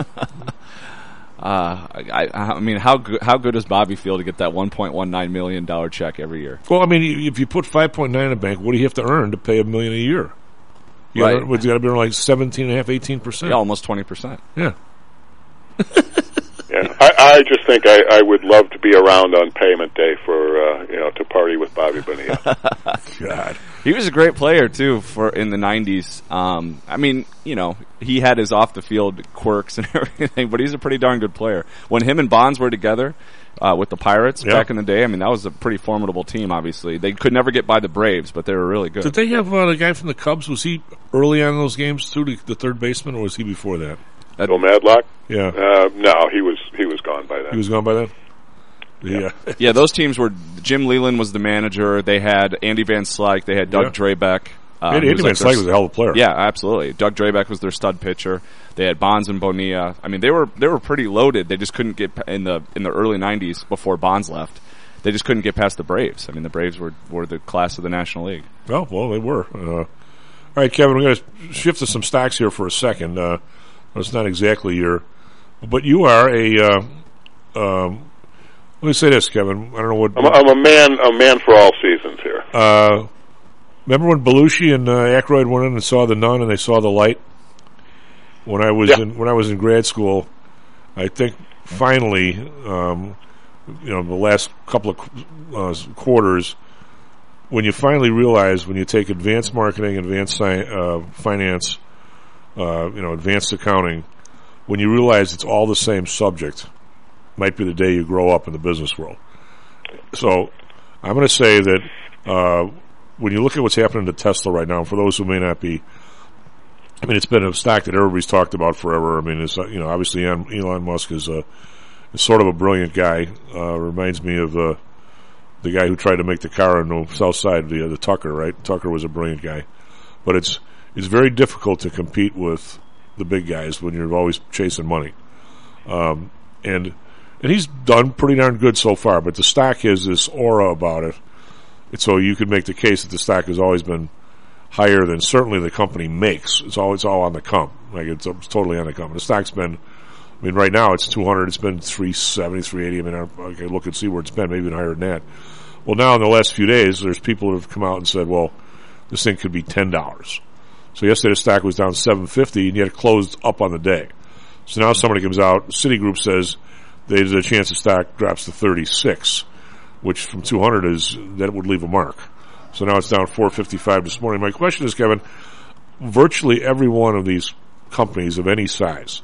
I mean, how good does Bobby feel to get that $1.19 million check every year? Well, I mean, if you put 5.9 in the bank, what do you have to earn to pay $1 million a year? You Right. got to be earning like 17.5%, 18%. Yeah, almost 20%. Yeah. Yeah, I just think I would love to be around on payment day for to party with Bobby Bonilla. God, he was a great player too in the '90s. I mean, he had his off the field quirks and everything, but he's a pretty darn good player. When him and Bonds were together with the Pirates back in the day, I mean that was a pretty formidable team. Obviously, they could never get by the Braves, but they were really good. Did they have the guy from the Cubs? Was he early on in those games too, the third baseman, or was he before that? Bill Madlock? Yeah. No, he was gone by then. He was gone by then? Yeah. Yeah, those teams were, Jim Leland was the manager. They had Andy Van Slyke. They had Doug Drabeck. Andy Van Slyke was a hell of a player. Yeah, absolutely. Doug Drabeck was their stud pitcher. They had Bonds and Bonilla. I mean, they were pretty loaded. They just couldn't get in the early '90s before Bonds left. They just couldn't get past the Braves. I mean, the Braves were the class of the National League. Oh, well, they were. All right, Kevin, we're going to shift to some stocks here for a second. It's not exactly your, but you are a. Let me say this, Kevin. I don't know what. I'm a man for all seasons here. Remember when Belushi and Aykroyd went in and saw the nun and they saw the light? When I was in grad school, I think finally, the last couple of quarters, when you finally realize when you take advanced marketing, advanced finance, advanced accounting, when you realize it's all the same subject, might be the day you grow up in the business world. So I'm going to say that when you look at what's happening to Tesla right now, for those who may not be, I mean, it's been a stock that everybody's talked about forever. I mean, it's obviously Elon Musk is sort of a brilliant guy. Reminds me of the guy who tried to make the car on the south side, the Tucker, right? Tucker was a brilliant guy. But it's very difficult to compete with the big guys when you're always chasing money. And he's done pretty darn good so far, but the stock has this aura about it. And so you could make the case that the stock has always been higher than certainly the company makes. It's all on the come. Like it's totally on the come. The stock's been, I mean, right now it's 200. It's been 370, 380. I mean, I can look and see where it's been, maybe even higher than that. Well, now in the last few days, there's people who have come out and said, well, this thing could be $10. So yesterday the stock was down 750, and yet it closed up on the day. So now somebody comes out, Citigroup says there's a chance the stock drops to 36, which from 200 that would leave a mark. So now it's down 455 this morning. My question is, Kevin, virtually every one of these companies of any size,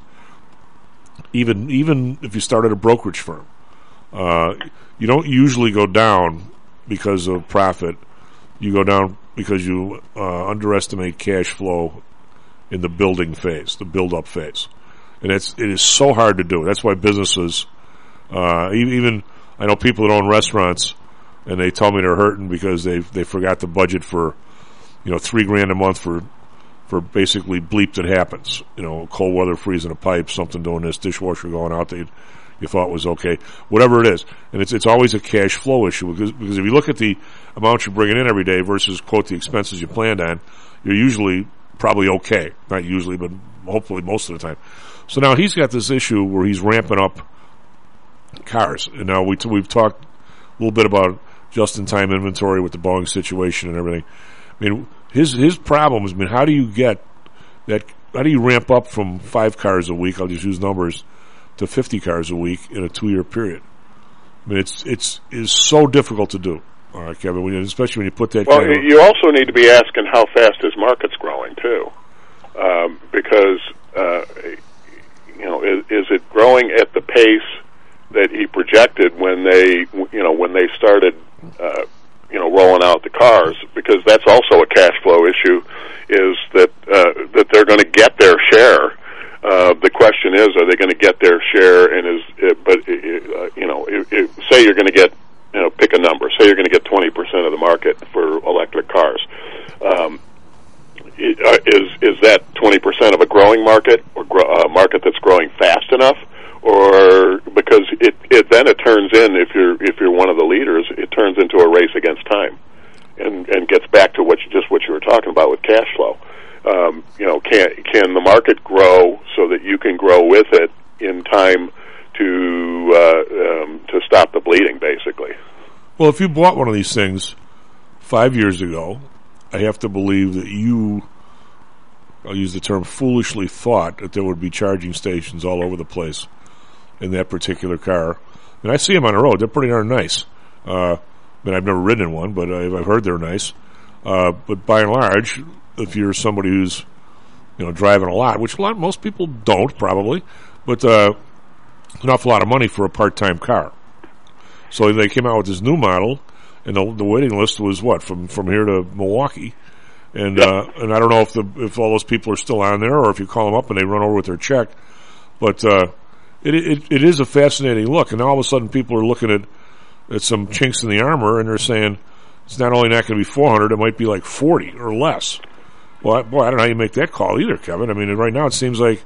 even if you start at a brokerage firm, you don't usually go down because of profit. You go down because you underestimate cash flow in the building phase, the build-up phase. And it is so hard to do. That's why businesses, even I know people that own restaurants, and they tell me they're hurting because they forgot the budget for, $3,000 a month for basically bleep that happens. Cold weather freezing a pipe, something doing this, dishwasher going out that you thought was okay, whatever it is. And it's always a cash flow issue because if you look at the amount you're bringing in every day versus, quote, the expenses you planned on, you're usually probably okay. Not usually, but hopefully most of the time. So now he's got this issue where he's ramping up cars. And now we've talked a little bit about just-in-time inventory with the Boeing situation and everything. I mean, his problem is, how do you get that? How do you ramp up from 5 cars a week? I'll just use numbers to 50 cars a week in a 2-year period. I mean, it's so difficult to do, Kevin. Especially when you put that. Well, you also need to be asking how fast his market's growing too, because is it growing at the pace that he projected when they started rolling out the cars? Because that's also a cash flow issue. Is that they're going to get their share? The question is, are they going to get their share? And say you're going to get, pick a number. Say you're going to get 20% of the market for electric cars. Is that 20% of a growing market? it turns in, if you're one of the leaders, it turns into a race against time, and gets back to what you were talking about with cash flow. Can the market grow so that you can grow with it in time to stop the bleeding, basically? Well, if you bought one of these things 5 years ago, I have to believe that you, I'll use the term, foolishly thought that there would be charging stations all over the place in that particular car. And I see them on the road. They're pretty darn nice. I mean, I've never ridden in one, but I've heard they're nice. But by and large, if you're somebody who's, driving a lot, which most people don't probably, but an awful lot of money for a part-time car. So they came out with this new model, and the waiting list was from here to Milwaukee, and I don't know if all those people are still on there, or if you call them up and they run over with their check, but it is a fascinating look. And now all of a sudden people are looking at some chinks in the armor, and they're saying it's not only not going to be 400, it might be like 40 or less. Well, I don't know how you make that call either, Kevin. I mean, right now it seems like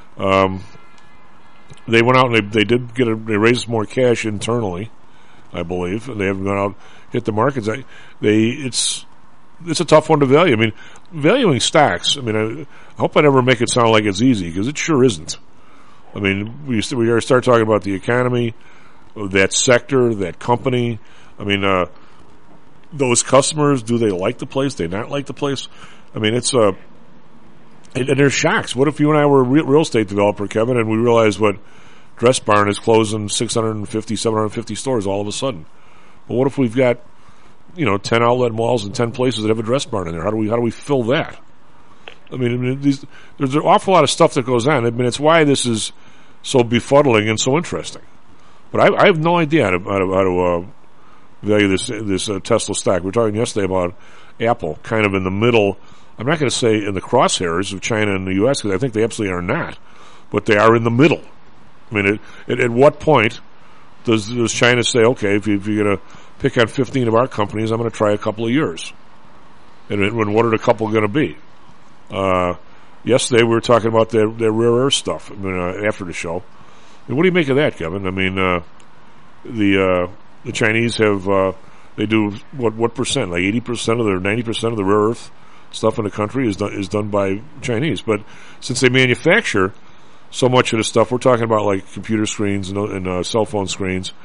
they went out and they raised more cash internally, I believe, and they haven't gone out hit the markets. It's a tough one to value. I mean, valuing stocks. I mean, I hope I never make it sound like it's easy, because it sure isn't. I mean, we got to start talking about the economy, that sector, that company. I mean, those customers, do they like the place? Do they not like the place? I mean, it's and there's shocks. What if you and I were a real estate developer, Kevin, and we realized what Dress Barn is closing 650, 750 stores all of a sudden? Well, what if we've got 10 outlet malls and 10 places that have a Dress Barn in there? How do we fill that? I mean, there's an awful lot of stuff that goes on. I mean, it's why this is so befuddling and so interesting. But I have no idea how to value this Tesla stock. We were talking yesterday about Apple, kind of in the middle. I'm not going to say in the crosshairs of China and the U.S., because I think they absolutely are not, but they are in the middle. I mean, at what point does China say, okay, if you're going to pick on 15 of our companies, I'm going to try a couple of yours? And what are the couple going to be? Yesterday we were talking about their rare earth stuff. I mean, after the show. And what do you make of that, Kevin? I mean, the Chinese have they do what percent? Like 80% of their 90% of the rare earth stuff in the country is done by Chinese. But since they manufacture so much of the stuff, we're talking about like computer screens and cell phone screens.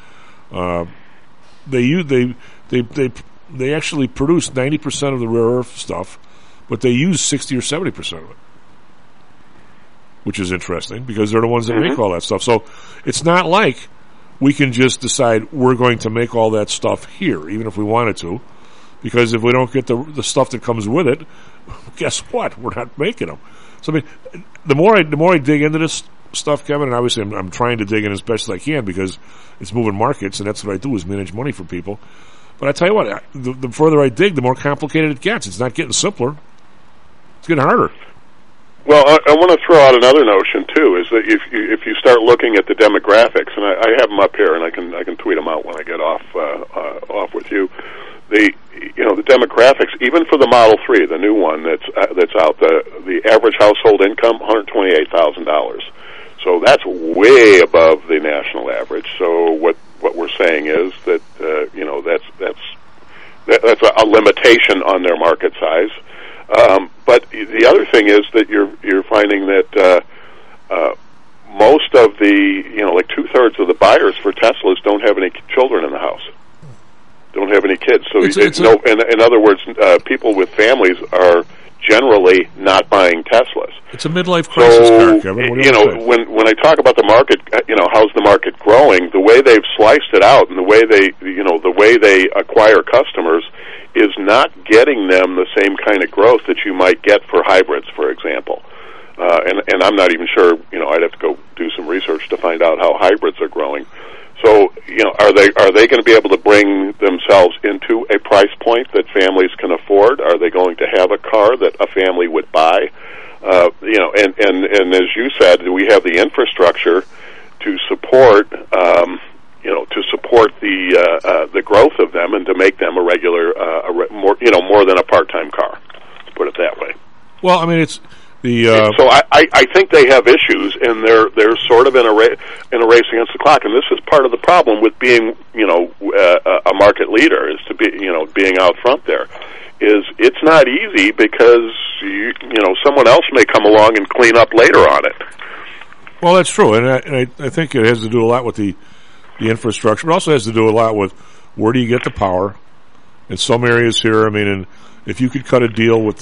They actually produce 90% of the rare earth stuff, but they use 60 or 70% of it, which is interesting because they're the ones that make all that stuff. So it's not like we can just decide we're going to make all that stuff here, even if we wanted to, because if we don't get the stuff that comes with it, guess what? We're not making them. So I mean, the more I dig into this stuff, Kevin, and obviously I'm trying to dig in as best as I can because it's moving markets, and that's what I do is manage money for people. But I tell you what, the further I dig, the more complicated it gets. It's not getting simpler; it's getting harder. Well, I want to throw out another notion too: is that if you start looking at the demographics, and I have them up here, and I can tweet them out when I get off with you. The demographics, even for the Model 3, the new one that's out, the average household income $128,000. So that's way above the national average. So what we're saying is that that's a limitation on their market size. But the other thing is that you're finding that most of the like 2/3 of the buyers for Teslas don't have any children in the house. Don't have any kids. So in other words, people with families are generally not buying Teslas. It's a midlife crisis car, Kevin. When I talk about the market, how's the market growing? The way they've sliced it out and the way they acquire customers is not getting them the same kind of growth that you might get for hybrids, for example. And I'm not even sure. I'd have to go do some research to find out how hybrids are growing. So, are they going to be able to bring themselves into a price point that families can afford? Are they going to have a car that a family would buy? And as you said, we have the infrastructure to support, the growth of them and to make them a regular, more than a part-time car. Let's put it that way. Well, I mean, So I think they have issues, and they're sort of in a race against the clock. And this is part of the problem with being, a market leader, is to be, being out front there. Is it's not easy because someone else may come along and clean up later on it. Well, that's true, and I think it has to do a lot with the infrastructure. It also has to do a lot with where do you get the power. In some areas here, and if you could cut a deal with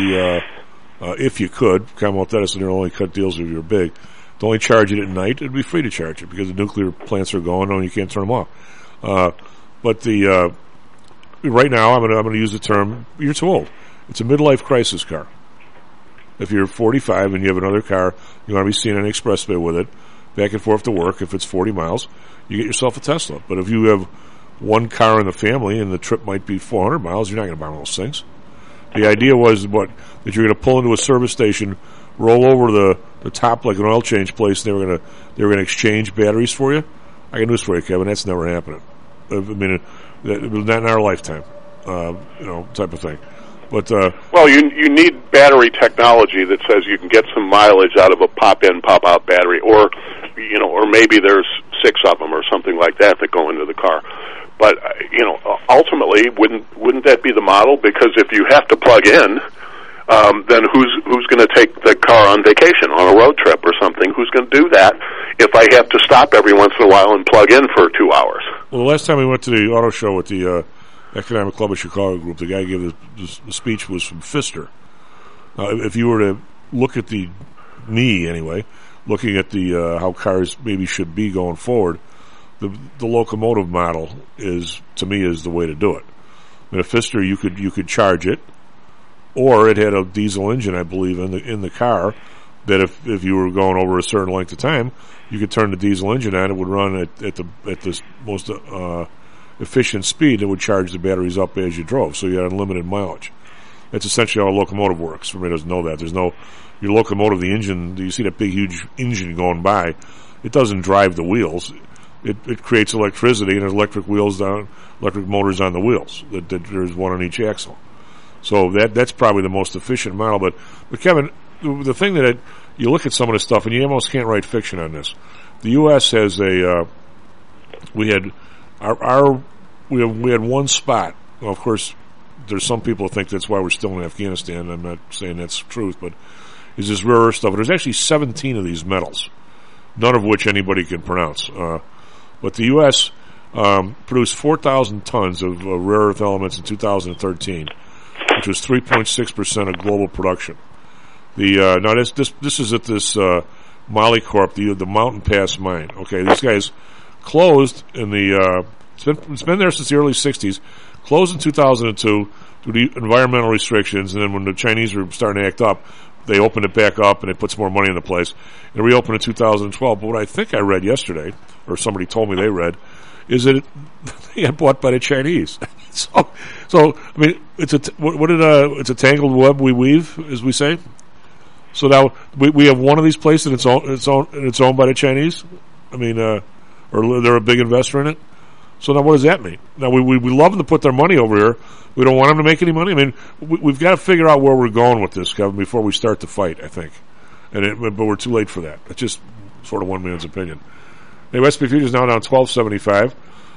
if you could, Commonwealth Edison only cut deals if you're big. To only charge it at night, it'd be free to charge it because the nuclear plants are going and you can't turn them off. But right now, I'm going to use the term, you're too old. It's a midlife crisis car. If you're 45 and you have another car, you want to be seen on the expressway with it, back and forth to work. If it's 40 miles, you get yourself a Tesla. But if you have one car in the family and the trip might be 400 miles, you're not going to buy one of those things. The idea was that you're going to pull into a service station, roll over the top like an oil change place, and they were going to exchange batteries for you. I got news for you, Kevin. That's never happening. Not in our lifetime, type of thing. But well, you need battery technology that says you can get some mileage out of a pop-in, pop-out battery, or maybe there's 6 of them or something like that go into the car. But ultimately, wouldn't that be the model? Because if you have to plug in, then who's going to take the car on vacation, on a road trip or something? Who's going to do that if I have to stop every once in a while and plug in for 2 hours? Well, the last time we went to the auto show with the Economic Club of Chicago group, the guy who gave the speech was from Pfister. If you were to look at looking at the how cars maybe should be going forward, the locomotive model is the way to do it. In a Pfister, you could charge it, or it had a diesel engine, I believe, in the car, that if you were going over a certain length of time, you could turn the diesel engine on. It would run at the most efficient speed. It would charge the batteries up as you drove, so you had unlimited mileage. That's essentially how a locomotive works. For me, doesn't know that. There's no your locomotive, the engine. You see that big, huge engine going by. It doesn't drive the wheels. It creates electricity, and there's electric motors on the wheels. That there's one on each axle. So that's probably the most efficient model. But Kevin, the thing that you look at some of this stuff, and you almost can't write fiction on this. The U.S. has we had one spot. Well, of course, there's some people who think that's why we're still in Afghanistan. I'm not saying that's the truth, but is this rare earth stuff. There's actually 17 of these metals, none of which anybody can pronounce. But the U.S. Produced 4,000 tons of rare earth elements in 2013, which was 3.6% of global production. Now this is at this Molycorp, the Mountain Pass mine. Okay, these guys closed in the it's been there since the early 60s. Closed in 2002 due to environmental restrictions, and then when the Chinese were starting to act up, they opened it back up and they put some more money into place. It reopened in 2012. But what I think I read yesterday, or somebody told me they read, is that they got bought by the Chinese. so I mean, it's a tangled web we weave, as we say. So now we have one of these places and it's owned by the Chinese. I mean, or they're a big investor in it. So now what does that mean? Now we love them to put their money over here. We don't want them to make any money. I mean, we've got to figure out where we're going with this, Kevin, before we start the fight, I think. But we're too late for that. It's just sort of one man's opinion. Anyway, S&P futures now down 12.75.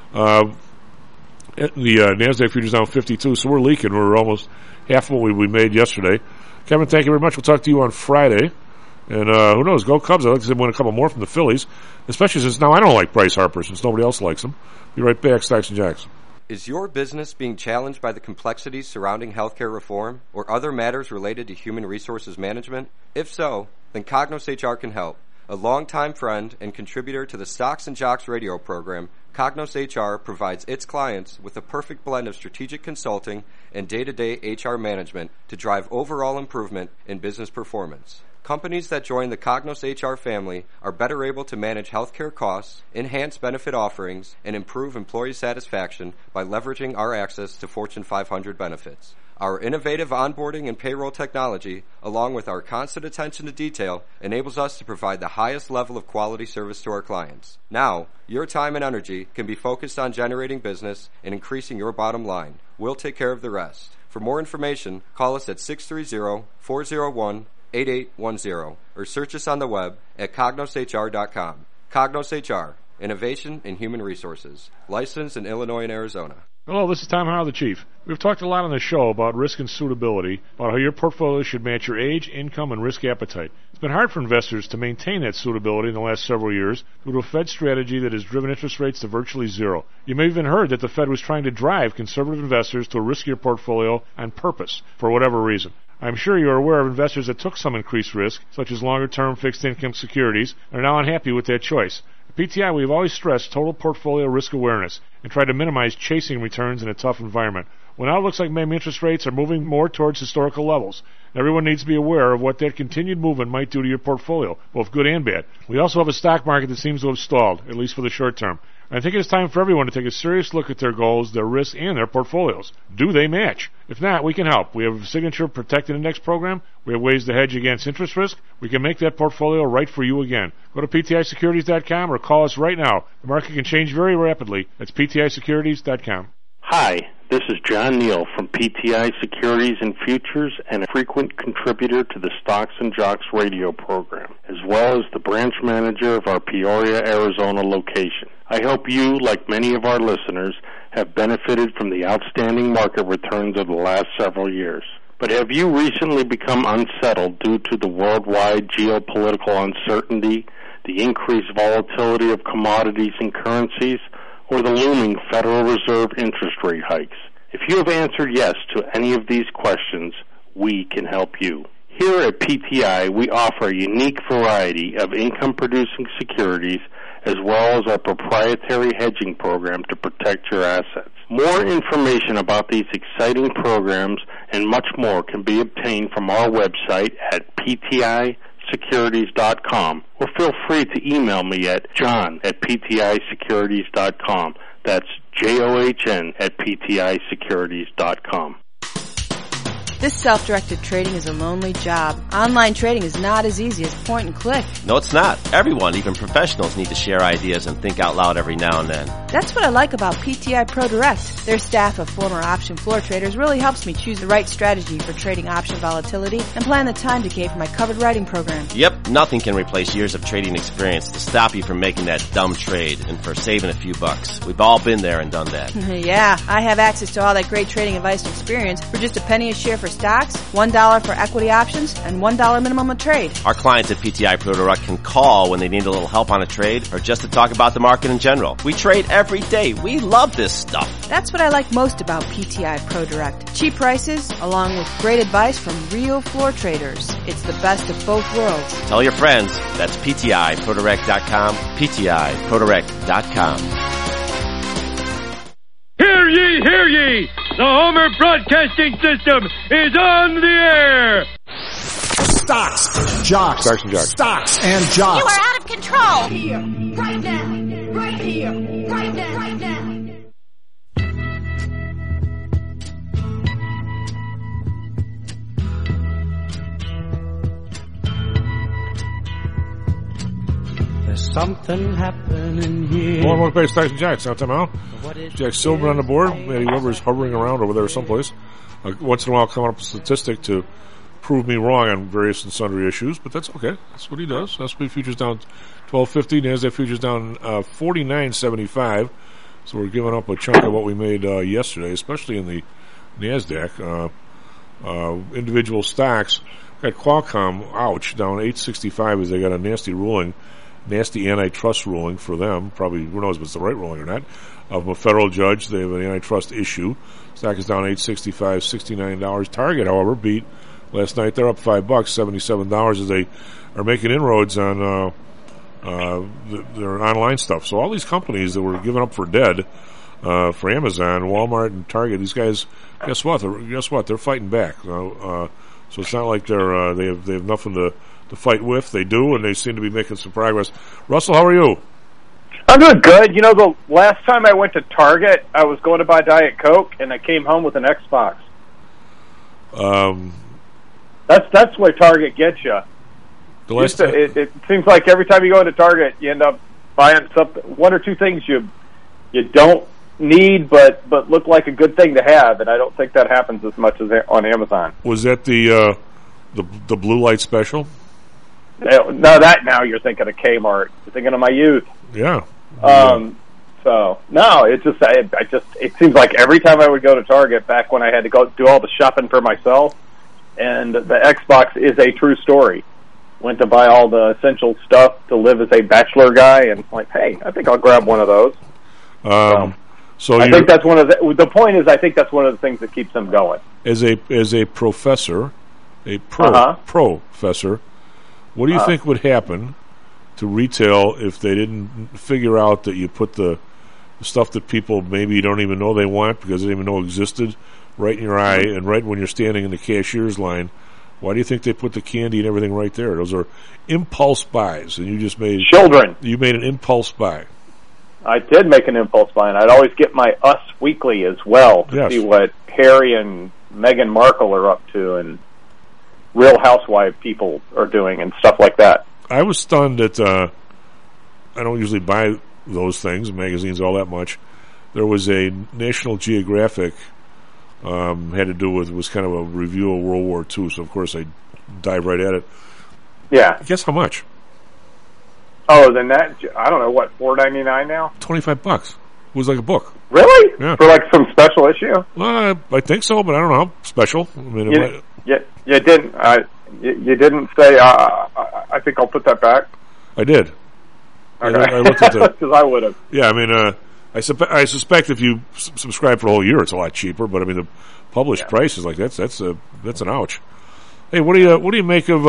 The NASDAQ futures down 52. So we're leaking. We're almost half what we made yesterday. Kevin, thank you very much. We'll talk to you on Friday. And who knows? Go Cubs. I'd like to see win a couple more from the Phillies, especially since now I don't like Bryce Harper since nobody else likes him. Be right back, Stocks and Jocks. Is your business being challenged by the complexities surrounding healthcare reform or other matters related to human resources management? If so, then Cognos HR can help. A longtime friend and contributor to the Stocks and Jocks radio program, Cognos HR provides its clients with a perfect blend of strategic consulting and day-to-day HR management to drive overall improvement in business performance. Companies that join the Cognos HR family are better able to manage healthcare costs, enhance benefit offerings, and improve employee satisfaction by leveraging our access to Fortune 500 benefits. Our innovative onboarding and payroll technology, along with our constant attention to detail, enables us to provide the highest level of quality service to our clients. Now, your time and energy can be focused on generating business and increasing your bottom line. We'll take care of the rest. For more information, call us at 630-401-8888 88810 or search us on the web at cognoshr.com. Cognos HR, Innovation in Human Resources, licensed in Illinois and Arizona. Hello, this is Tom Howell, the Chief. We've talked a lot on the show about risk and suitability, about how your portfolio should match your age, income, and risk appetite. It's been hard for investors to maintain that suitability in the last several years due to a Fed strategy that has driven interest rates to virtually zero. You may have even heard that the Fed was trying to drive conservative investors to a riskier portfolio on purpose, for whatever reason. I'm sure you're aware of investors that took some increased risk, such as longer-term fixed-income securities, and are now unhappy with that choice. At PTI, we've always stressed total portfolio risk awareness and tried to minimize chasing returns in a tough environment. Well, now it looks like maybe interest rates are moving more towards historical levels. Everyone needs to be aware of what that continued movement might do to your portfolio, both good and bad. We also have a stock market that seems to have stalled, at least for the short term. I think it's time for everyone to take a serious look at their goals, their risks, and their portfolios. Do they match? If not, we can help. We have a Signature Protected Index program. We have ways to hedge against interest risk. We can make that portfolio right for you again. Go to PTIsecurities.com or call us right now. The market can change very rapidly. That's PTIsecurities.com. Hi, this is John Neal from PTI Securities and Futures and a frequent contributor to the Stocks and Jocks radio program, as well as the branch manager of our Peoria, Arizona location. I hope you, like many of our listeners, have benefited from the outstanding market returns of the last several years. But have you recently become unsettled due to the worldwide geopolitical uncertainty, the increased volatility of commodities and currencies, or the looming Federal Reserve interest rate hikes? If you have answered yes to any of these questions, we can help you. Here at PTI, we offer a unique variety of income-producing securities as well as our proprietary hedging program to protect your assets. More information about these exciting programs and much more can be obtained from our website at PTIsecurities.com, or feel free to email me at john@PTIsecurities.com. That's JOHN@PTIsecurities.com. This self-directed trading is a lonely job. Online trading is not as easy as point and click. No, it's not. Everyone, even professionals, need to share ideas and think out loud every now and then. That's what I like about PTI Pro Direct. Their staff of former option floor traders really helps me choose the right strategy for trading option volatility and plan the time decay for my covered writing program. Yep, nothing can replace years of trading experience to stop you from making that dumb trade and for saving a few bucks. We've all been there and done that. Yeah, I have access to all that great trading advice and experience for just a penny a share for stocks, $1 for equity options, and $1 minimum a trade. Our clients at PTI Pro Direct can call when they need a little help on a trade or just to talk about the market in general. We trade every day. We love this stuff. That's what I like most about PTI Pro Direct. Cheap prices, along with great advice from real floor traders. It's the best of both worlds. Tell your friends. That's PTIProDirect.com, PTIProDirect.com. Hear ye, hear ye! The Homer Broadcasting System is on the air! Stocks, jocks, Stocks and jocks. Stocks and jocks. You are out of control! Here, right now, right here, right now, right now. There's something happening here. Welcome back to Stocks and Jocks. Now, time out. Jack Silver on the board. Eddie Weber's hovering around over there someplace. Once in a while, coming up with a statistic to prove me wrong on various and sundry issues, but that's okay. That's what he does. S&P futures down 12.50. NASDAQ futures down 49.75. So we're giving up a chunk of what we made yesterday, especially in the NASDAQ. Individual stocks. Got Qualcomm, ouch, down 8.65 as they got a nasty ruling. Nasty antitrust ruling for them. Probably, who knows if it's the right ruling or not. Of a federal judge, they have an antitrust issue. Stock is down $8.65, $69. Target, however, beat last night. They're up $5, $77 as they are making inroads on their online stuff. So all these companies that were given up for dead, for Amazon, Walmart, and Target, these guys, guess what? They're fighting back. So it's not like they have nothing to fight with. They do, and they seem to be making some progress. Russell, how are you? I'm doing good. You know, the last time I went to Target, I was going to buy Diet Coke, and I came home with an Xbox. That's where Target gets you. It seems like every time you go into Target, you end up buying something, one or two things you don't need, but look like a good thing to have, and I don't think that happens as much as on Amazon. Was that the The blue light special. No, that now you're thinking of Kmart. You're thinking of my youth. Yeah. So no, it seems like every time I would go to Target back when I had to go do all the shopping for myself, and the Xbox is a true story. Went to buy all the essential stuff to live as a bachelor guy, and like, hey, I think I'll grab one of those. So I think that's one of the point is I think that's one of the things that keeps them going. As a professor, a professor, what do you think would happen to retail if they didn't figure out that you put the stuff that people maybe don't even know they want because they didn't even know existed right in your eye, and right when you're standing in the cashier's line? Why do you think they put the candy and everything right there? Those are impulse buys, and you just made children. You made an impulse buy. I did make an impulse buy, and I'd always get my Us Weekly as well to see what Harry and Meghan Markle are up to, and Real Housewife people are doing, and stuff like that. I was stunned that I don't usually buy those things, magazines, all that much. There was a National Geographic had to do with, was kind of a review of World War II, so of course I dive right at it. Yeah. Guess how much? Oh, then that, I don't know, what, $4.99 now? $25. It was like a book. Really? Yeah. For like some special issue? Well, I think so, but I don't know how special. I mean, you didn't. You didn't say. I think I'll put that back. I did. Okay. I looked at the because I would have. Yeah, I mean, I suspect if you subscribe for a whole year, it's a lot cheaper. But I mean, the published price is like that's an ouch. Hey, what do you make of?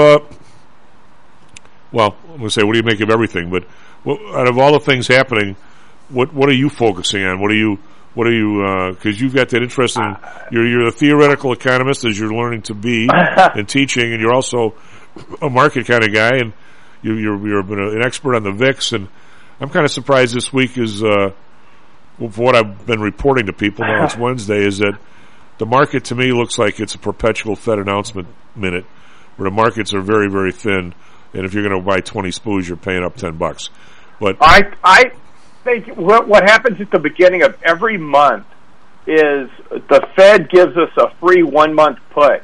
Well, I'm going to say, what do you make of everything? But out of all the things happening, what are you focusing on? What are you? Because you've got that interest in, you're a theoretical economist as you're learning to be and teaching, and you're also a market kind of guy, and you're an expert on the VIX. And I'm kind of surprised this week is, for what I've been reporting to people, now it's Wednesday, is that the market to me looks like it's a perpetual Fed announcement minute, where the markets are very, very thin, and if you're going to buy 20 spoons, you're paying up $10. But I think what happens at the beginning of every month is the Fed gives us a free 1 month put,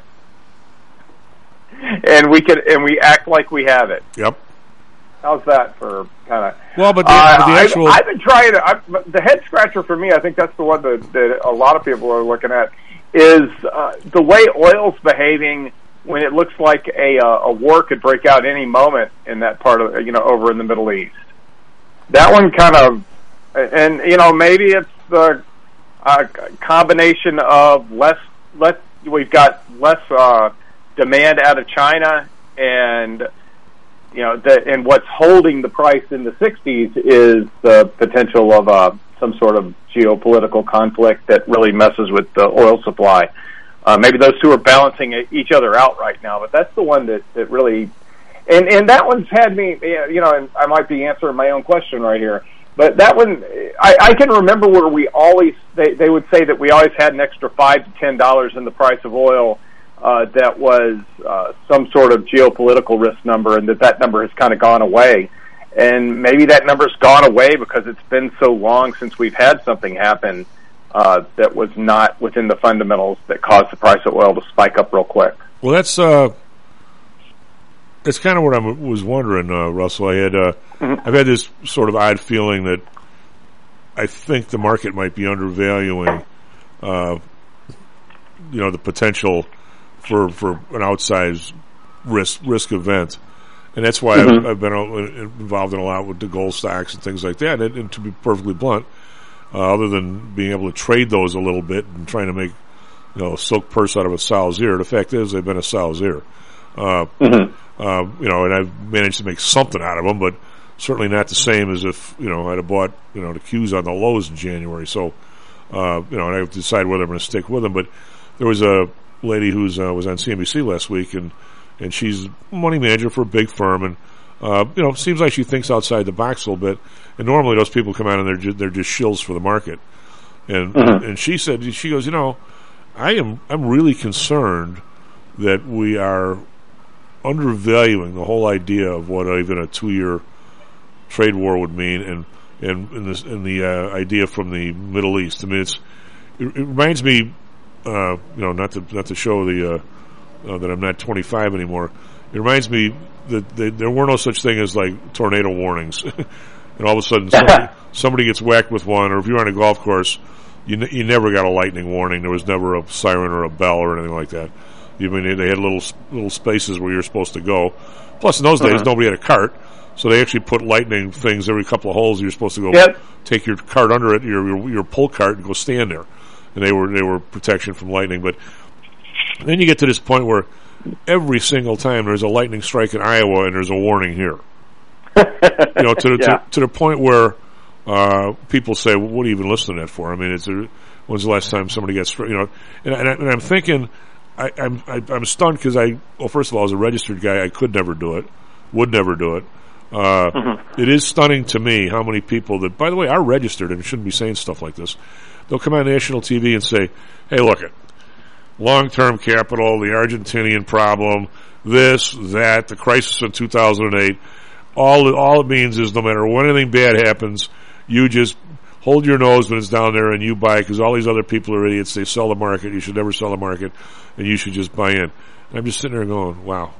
and we act like we have it. Yep. How's that for kind of? Well, but the actual I've been trying to. The head scratcher for me, I think that's the one that a lot of people are looking at, is the way oil's behaving when it looks like a war could break out any moment in that part of over in the Middle East. That one kind of. And maybe it's the combination of we've got less demand out of China, and and what's holding the price in the 60s is the potential of some sort of geopolitical conflict that really messes with the oil supply. Maybe those two are balancing each other out right now, but that's the one that really, and that one's had me, and I might be answering my own question right here. But that one, I can remember where we always, they would say that we always had an extra $5 to $10 in the price of oil that was some sort of geopolitical risk number, and that number has kind of gone away. And maybe that number's gone away because it's been so long since we've had something happen that was not within the fundamentals that caused the price of oil to spike up real quick. Well, that's kind of what I was wondering, Russell. I've had this sort of odd feeling that I think the market might be undervaluing, the potential for an outsized risk event, and that's why I've been involved in a lot with the gold stocks and things like that. And to be perfectly blunt, other than being able to trade those a little bit and trying to make a silk purse out of a sow's ear, the fact is they've been a sow's ear. And I've managed to make something out of them, but certainly not the same as if, I'd have bought, the Qs on the lows in January. So, and I have to decide whether I'm going to stick with them. But there was a lady who's was on CNBC last week, and she's money manager for a big firm, and, seems like she thinks outside the box a little bit. And normally those people come out and they're just shills for the market. And she said, she goes, I'm really concerned that we are undervaluing the whole idea of what even a 2-year trade war would mean, and the idea from the Middle East. I mean, it reminds me, not to show the that I'm not 25 anymore. It reminds me that there were no such thing as like tornado warnings, and all of a sudden somebody gets whacked with one. Or if you're on a golf course, you never got a lightning warning. There was never a siren or a bell or anything like that. They had little spaces where you're supposed to go. Plus, in those days, nobody had a cart, so they actually put lightning things every couple of holes. You're supposed to go take your cart under it, your pull cart, and go stand there. And they were protection from lightning. But then you get to this point where every single time there's a lightning strike in Iowa, and there's a warning here. To the point where people say, well, "What are you even listening to that for?" I mean, when's the last time somebody gets struck? And I'm thinking. I'm stunned because first of all, as a registered guy, I could never do it, would never do it. It is stunning to me how many people that, by the way, are registered and shouldn't be saying stuff like this. They'll come on national TV and say, "Hey, look it, long-term capital, the Argentinian problem, this, that, the crisis in 2008. All it means is no matter when anything bad happens, you just hold your nose when it's down there and you buy because all these other people are idiots. They sell the market. You should never sell the market, and you should just buy in." And I'm just sitting there going, wow.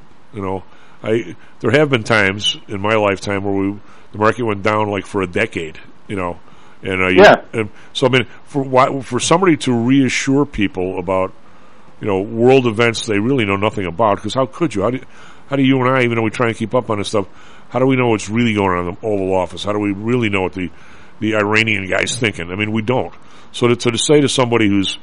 There have been times in my lifetime where the market went down like for a decade, and so I mean, for somebody to reassure people about, world events they really know nothing about, because how could you? How do you and I, even though we try and keep up on this stuff, how do we know what's really going on in the Oval Office? How do we really know what the Iranian guy's thinking? I mean, we don't. So to say to somebody who's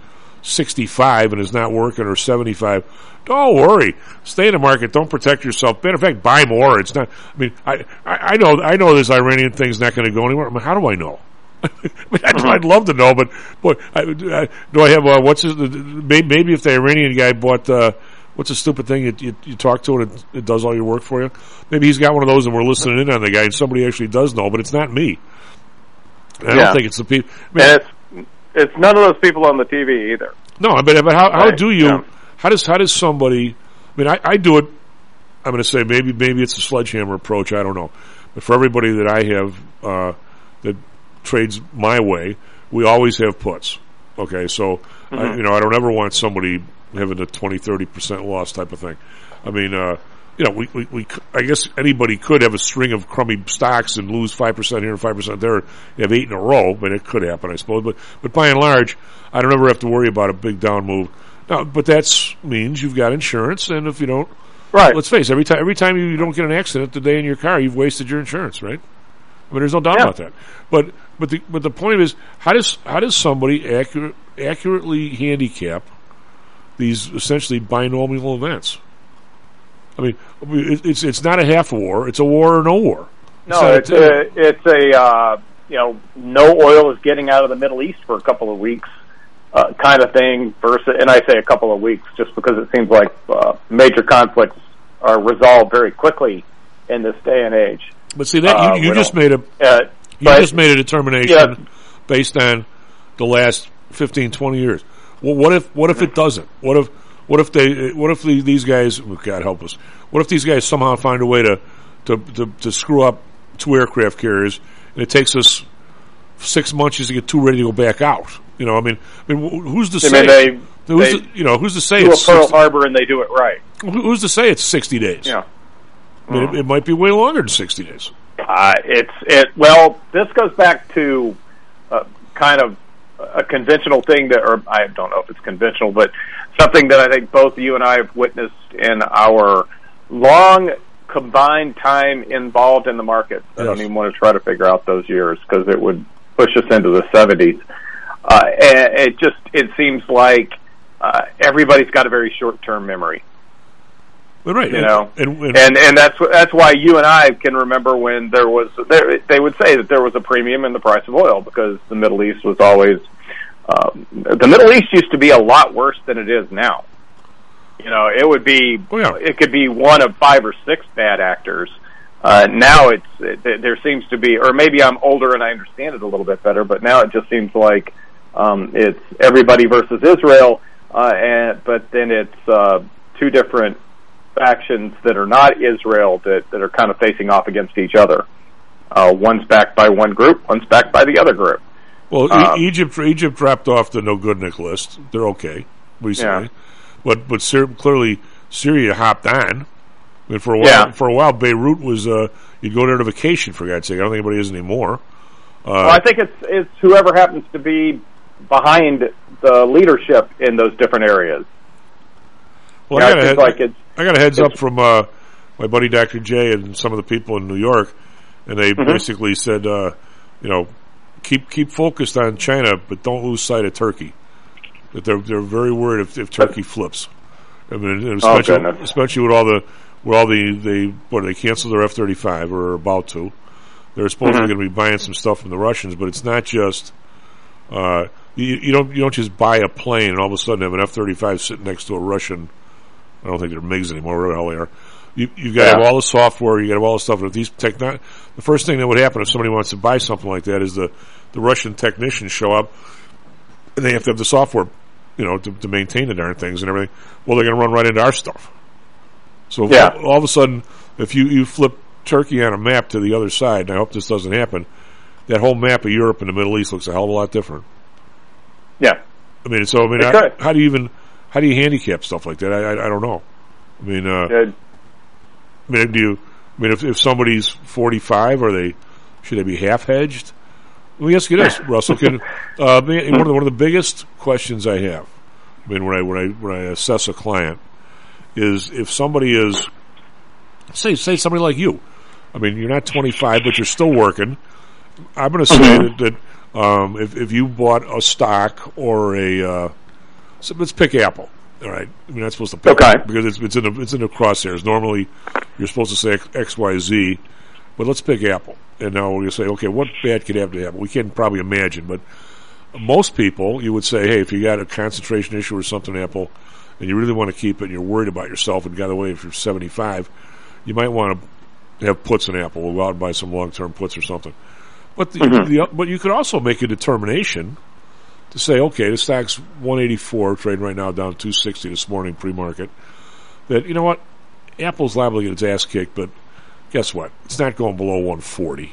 65 and is not working, or 75, don't worry, stay in the market, don't protect yourself. Matter of fact, buy more. It's not. I mean, I know this Iranian thing's not going to go anywhere. I mean, how do I know? I'd love to know, but do I have maybe if the Iranian guy bought what's the stupid thing you talk to and it does all your work for you? Maybe he's got one of those and we're listening in on the guy and somebody actually does know, but it's not me. I don't think it's the people. And it's none of those people on the TV either. No, but how do you? Yeah. How does somebody? I mean, I do it. I'm going to say maybe it's a sledgehammer approach. I don't know, but for everybody that I have that trades my way, we always have puts. Okay, so I don't ever want somebody having a 20-30% loss type of thing. I mean, we I guess anybody could have a string of crummy stocks and lose 5% here and 5% there. You have 8 in a row, but it could happen, I suppose. But by and large, I don't ever have to worry about a big down move. Now, but that means you've got insurance, and if you don't, right? Let's face it, every time you don't get an accident today in your car, you've wasted your insurance, right? I mean, there's no doubt about that. But the point is, how does somebody accurately handicap these essentially binomial events? I mean, it's not a half a war; it's a war or no war. No, it's a no oil is getting out of the Middle East for a couple of weeks, kind of thing. Versus, and I say a couple of weeks just because it seems like major conflicts are resolved very quickly in this day and age. But see that you just made a determination based on the last 15, 20 years. Well, what if it doesn't? What if these guys? God help us. What if these guys somehow find a way to screw up 2 aircraft carriers, and it takes us 6 months to get 2 ready to go back out? I mean, who's to say? Who's to say do it's a Pearl Harbor and they do it right? Who's to say it's 60 days? Yeah. I mean, it might be way longer than 60 days. Well, this goes back to kind of a conventional thing or I don't know if it's conventional, but something that I think both you and I have witnessed in our long combined time involved in the market. Yes. I don't even want to try to figure out those years because it would push us into the 70s. And it seems like everybody's got a very short-term memory. Right, and that's why you and I can remember when they would say that there was a premium in the price of oil because the Middle East was always the Middle East used to be a lot worse than it is now. It would be it could be one of 5 or 6 bad actors. Now there seems to be, or maybe I'm older and I understand it a little bit better, but now it just seems like it's everybody versus Israel, but then it's 2 different factions that are not Israel that are kind of facing off against each other. One's backed by one group, one's backed by the other group. Well, Egypt dropped off the no-goodnik list. They're okay, recently. Yeah. But clearly Syria hopped on. I mean, for a while, Beirut was you'd go there to vacation, for God's sake. I don't think anybody is anymore. Well, I think it's whoever happens to be behind the leadership in those different areas. Well, I got a heads up from my buddy Dr. J and some of the people in New York, and they basically said, keep focused on China, but don't lose sight of Turkey. That they're very worried if Turkey flips. I mean, especially with they canceled their F-35 or are about to. They're supposedly going to be buying some stuff from the Russians, but it's not just you don't just buy a plane and all of a sudden have an F-35 sitting next to a Russian. I don't think they're MiGs anymore. Whatever the hell they are. You got to have all the software. You got to have all the stuff. If these the first thing that would happen if somebody wants to buy something like that is the Russian technicians show up and they have to have the software, to maintain the darn things and everything. Well, they're going to run right into our stuff. So all of a sudden, if you flip Turkey on a map to the other side, and I hope this doesn't happen, that whole map of Europe and the Middle East looks a hell of a lot different. Yeah. How do you handicap stuff like that? I don't know. If somebody's 45, should they be half hedged? Let me ask you this, Russell. One of the biggest questions I have, when I assess a client, is if somebody is, say somebody like you. You're not 25, but you're still working. I'm going to say that if you bought a stock or so let's pick Apple. All right, we're not supposed to pick because it's in the crosshairs. Normally, you're supposed to say X, Y, Z, but let's pick Apple. And now we're going to say, okay, what bad could happen to Apple? We can't probably imagine, but most people, you would say, hey, if you got a concentration issue or something, Apple, and you really want to keep it, and you're worried about yourself, and by the way, if you're 75, you might want to have puts in Apple. We'll go out and buy some long-term puts or something. But but you could also make a determination to say, okay, the stock's 184, trading right now down 260 this morning pre-market. That, you know what, Apple's liable to get its ass kicked, but guess what? It's not going below 140.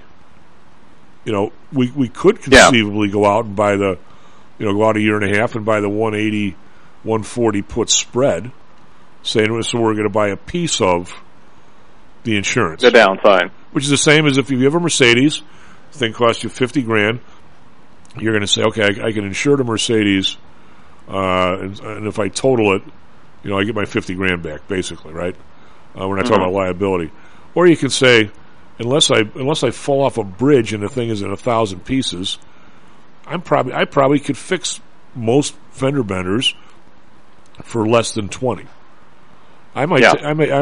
We could conceivably go out and buy go out a year and a half and buy the 180, 140 put spread, saying so we're going to buy a piece of the insurance. The downside. Which is the same as if you have a Mercedes, the thing costs you $50,000. You're going to say, okay, I can insure the Mercedes, and if I total it, I get my $50,000 back, basically, right? We're not talking about liability. Or you can say, unless I fall off a bridge and the thing is in 1,000 pieces, I probably could fix most fender benders for less than 20. I'm not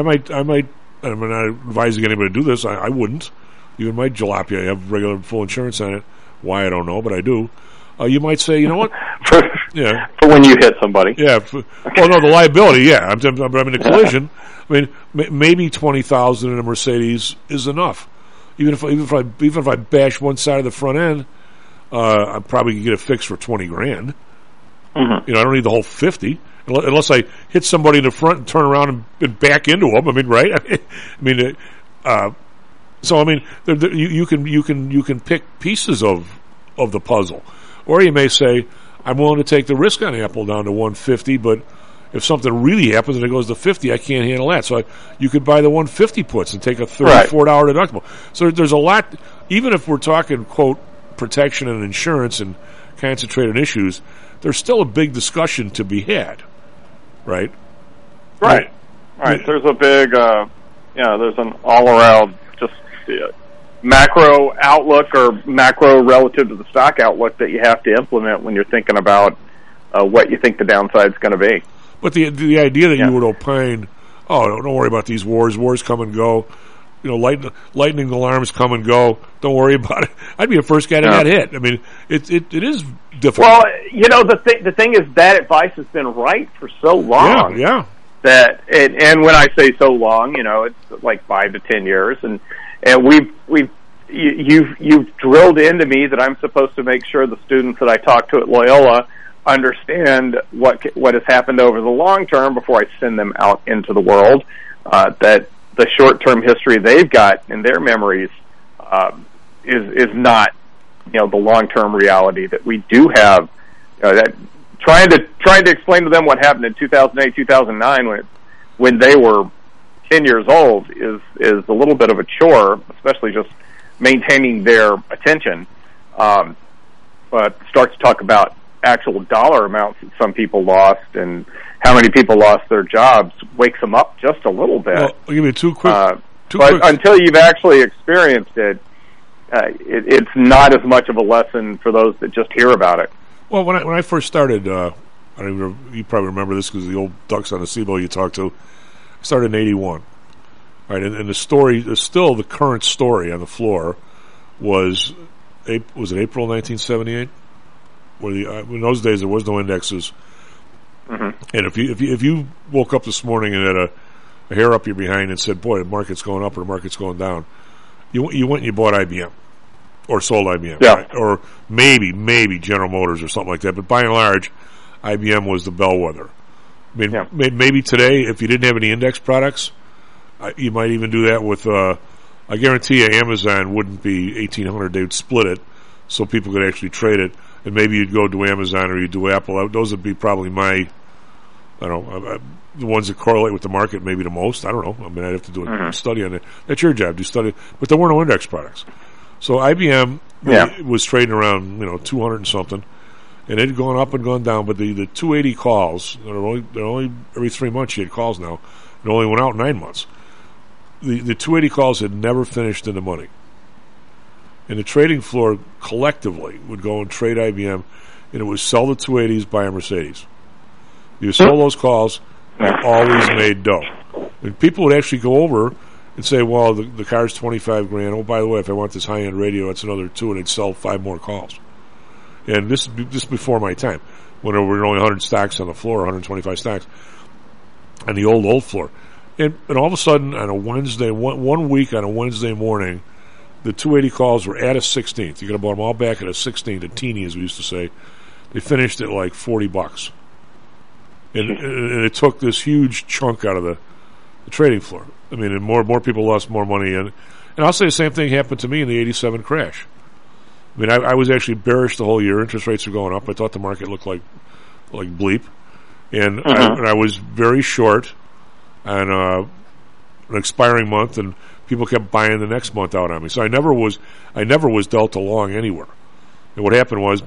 advising anybody to do this. I wouldn't. Even my jalopy, I have regular full insurance on it. Why, I don't know, but I do. You might say, you know what? For when you hit somebody. Yeah. The liability, yeah. I'm in a collision. Maybe 20,000 in a Mercedes is enough. Even if I bash one side of the front end, I probably could get it fixed for $20,000. I don't need the whole 50, unless I hit somebody in the front and turn around and back into them. Right? You can pick pieces of the puzzle, or you may say, I'm willing to take the risk on Apple down to 150, but if something really happens and it goes to 50, I can't handle that. So you could buy the 150 puts and take a $34 deductible. So there's a lot, even if we're talking, quote, protection and insurance and concentrated issues, there's still a big discussion to be had, right? Right. There's a big, there's an all-around just macro outlook or macro relative to the stock outlook that you have to implement when you're thinking about what you think the downside is going to be. But the idea that you would opine, don't worry about these wars. Wars come and go. Lightning alarms come and go. Don't worry about it. I'd be the first guy to get hit. It is difficult. Well, the thing is that advice has been right for so long. Yeah. That and when I say so long, it's like 5 to 10 years, and you've drilled into me that I'm supposed to make sure the students that I talk to at Loyola understand what has happened over the long term before I send them out into the world. That the short-term history they've got in their memories is not, the long-term reality that we do have. That trying to explain to them what happened in 2008, 2009 when when they were 10 years old is a little bit of a chore, especially just maintaining their attention. But starts to talk about actual dollar amounts that some people lost and how many people lost their jobs, wakes them up just a little bit. Well, I'll give you two quick. Until you've actually experienced it, it's not as much of a lesson for those that just hear about it. Well, when I first started, I don't even, you probably remember this because the old ducks on the SIBO you talked to. I started in '81. Right, and the story is still the current story on the floor was it April 1978? Where in those days there was no indexes, and if you woke up this morning and had a hair up your behind and said, "Boy, the market's going up or the market's going down," you went and you bought IBM or sold IBM, right? Or maybe General Motors or something like that. But by and large, IBM was the bellwether. I mean, maybe today, if you didn't have any index products, you might even do that with. I guarantee you, Amazon wouldn't be 1,800. They'd split it so people could actually trade it. And maybe you'd go to Amazon or you'd do Apple. Those would be probably my, I don't know, the ones that correlate with the market maybe the most. I don't know. I mean, I'd have to do a study on it. That's your job. Do study. But there were no index products. So IBM was trading around, 200 and something. And it had gone up and gone down. But the 280 calls, they're only every 3 months you had calls now. It only went out 9 months. The 280 calls had never finished in the money. And the trading floor collectively would go and trade IBM, and it would sell the 280s, buy a Mercedes. You sell those calls, and always made dough. And people would actually go over and say, well, the car's $25,000. Oh, by the way, if I want this high-end radio, it's another $2,000, and they'd sell 5 more calls. And this is before my time, when there were only 100 stocks on the floor, 125 stocks, on the old floor. And all of a sudden, on a Wednesday, one week on a Wednesday morning, the 280 calls were at a 16th. You could have bought them all back at a 16th, a teeny, as we used to say. They finished at like $40. And it took this huge chunk out of the trading floor. I mean, and more people lost more money. And I'll say the same thing happened to me in the '87 crash. I mean, I was actually bearish the whole year. Interest rates were going up. I thought the market looked like bleep. And I was very short on an expiring month, and people kept buying the next month out on me. So I never was dealt along anywhere. And what happened was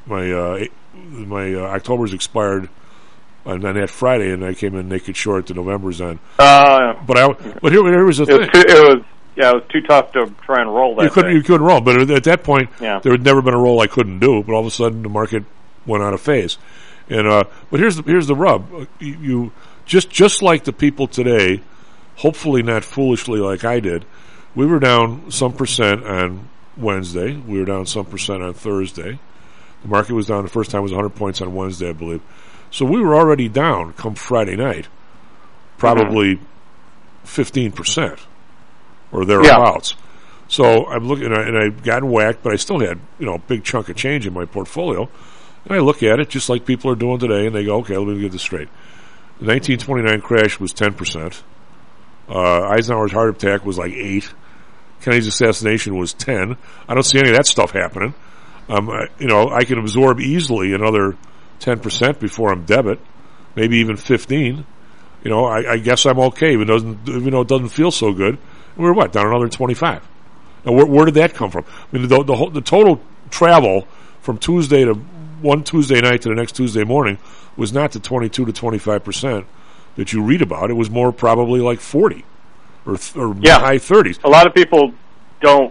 my October's expired on that Friday, and I came in naked short. The November's on. But here was the thing. It was too tough to try and roll that. You couldn't roll. But at that point, there had never been a roll I couldn't do. But all of a sudden, the market went out of phase. And but here's the rub. You just like the people today. Hopefully not foolishly like I did. We were down some percent on Wednesday. We were down some percent on Thursday. The market was down. The first time was 100 points on Wednesday, I believe. So we were already down come Friday night, probably 15% or thereabouts. So I'm looking, and I've gotten whacked, but I still had a big chunk of change in my portfolio. And I look at it just like people are doing today, and they go, okay, let me get this straight. The 1929 crash was 10%. Eisenhower's heart attack was like 8. Kennedy's assassination was 10. I don't see any of that stuff happening. I can absorb easily another 10% before I'm debit, maybe even 15. I guess I'm okay, even though it doesn't feel so good. We're down another 25. Now, where did that come from? I mean, the total travel from Tuesday to one Tuesday night to the next Tuesday morning was not the 22 to 25% that you read about. It was more probably like 40 or high 30s. A lot of people don't.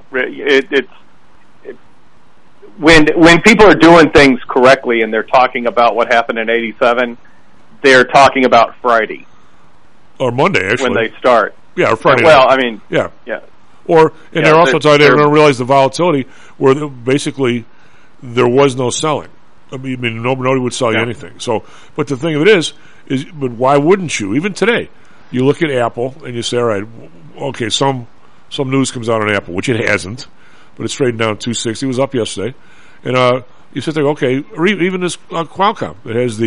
When people are doing things correctly and they're talking about what happened in '87, they're talking about Friday or Monday actually when they start. Yeah, or Friday. Well, night. I mean, yeah. Or they're also talking. They don't realize the volatility where basically there was no selling. I mean, nobody would sell you anything. So, but the thing of it is, but why wouldn't you? Even today, you look at Apple and you say, all right, okay, some news comes out on Apple, which it hasn't, but it's trading down 260. It was up yesterday, and you sit there, okay, or even this Qualcomm, it has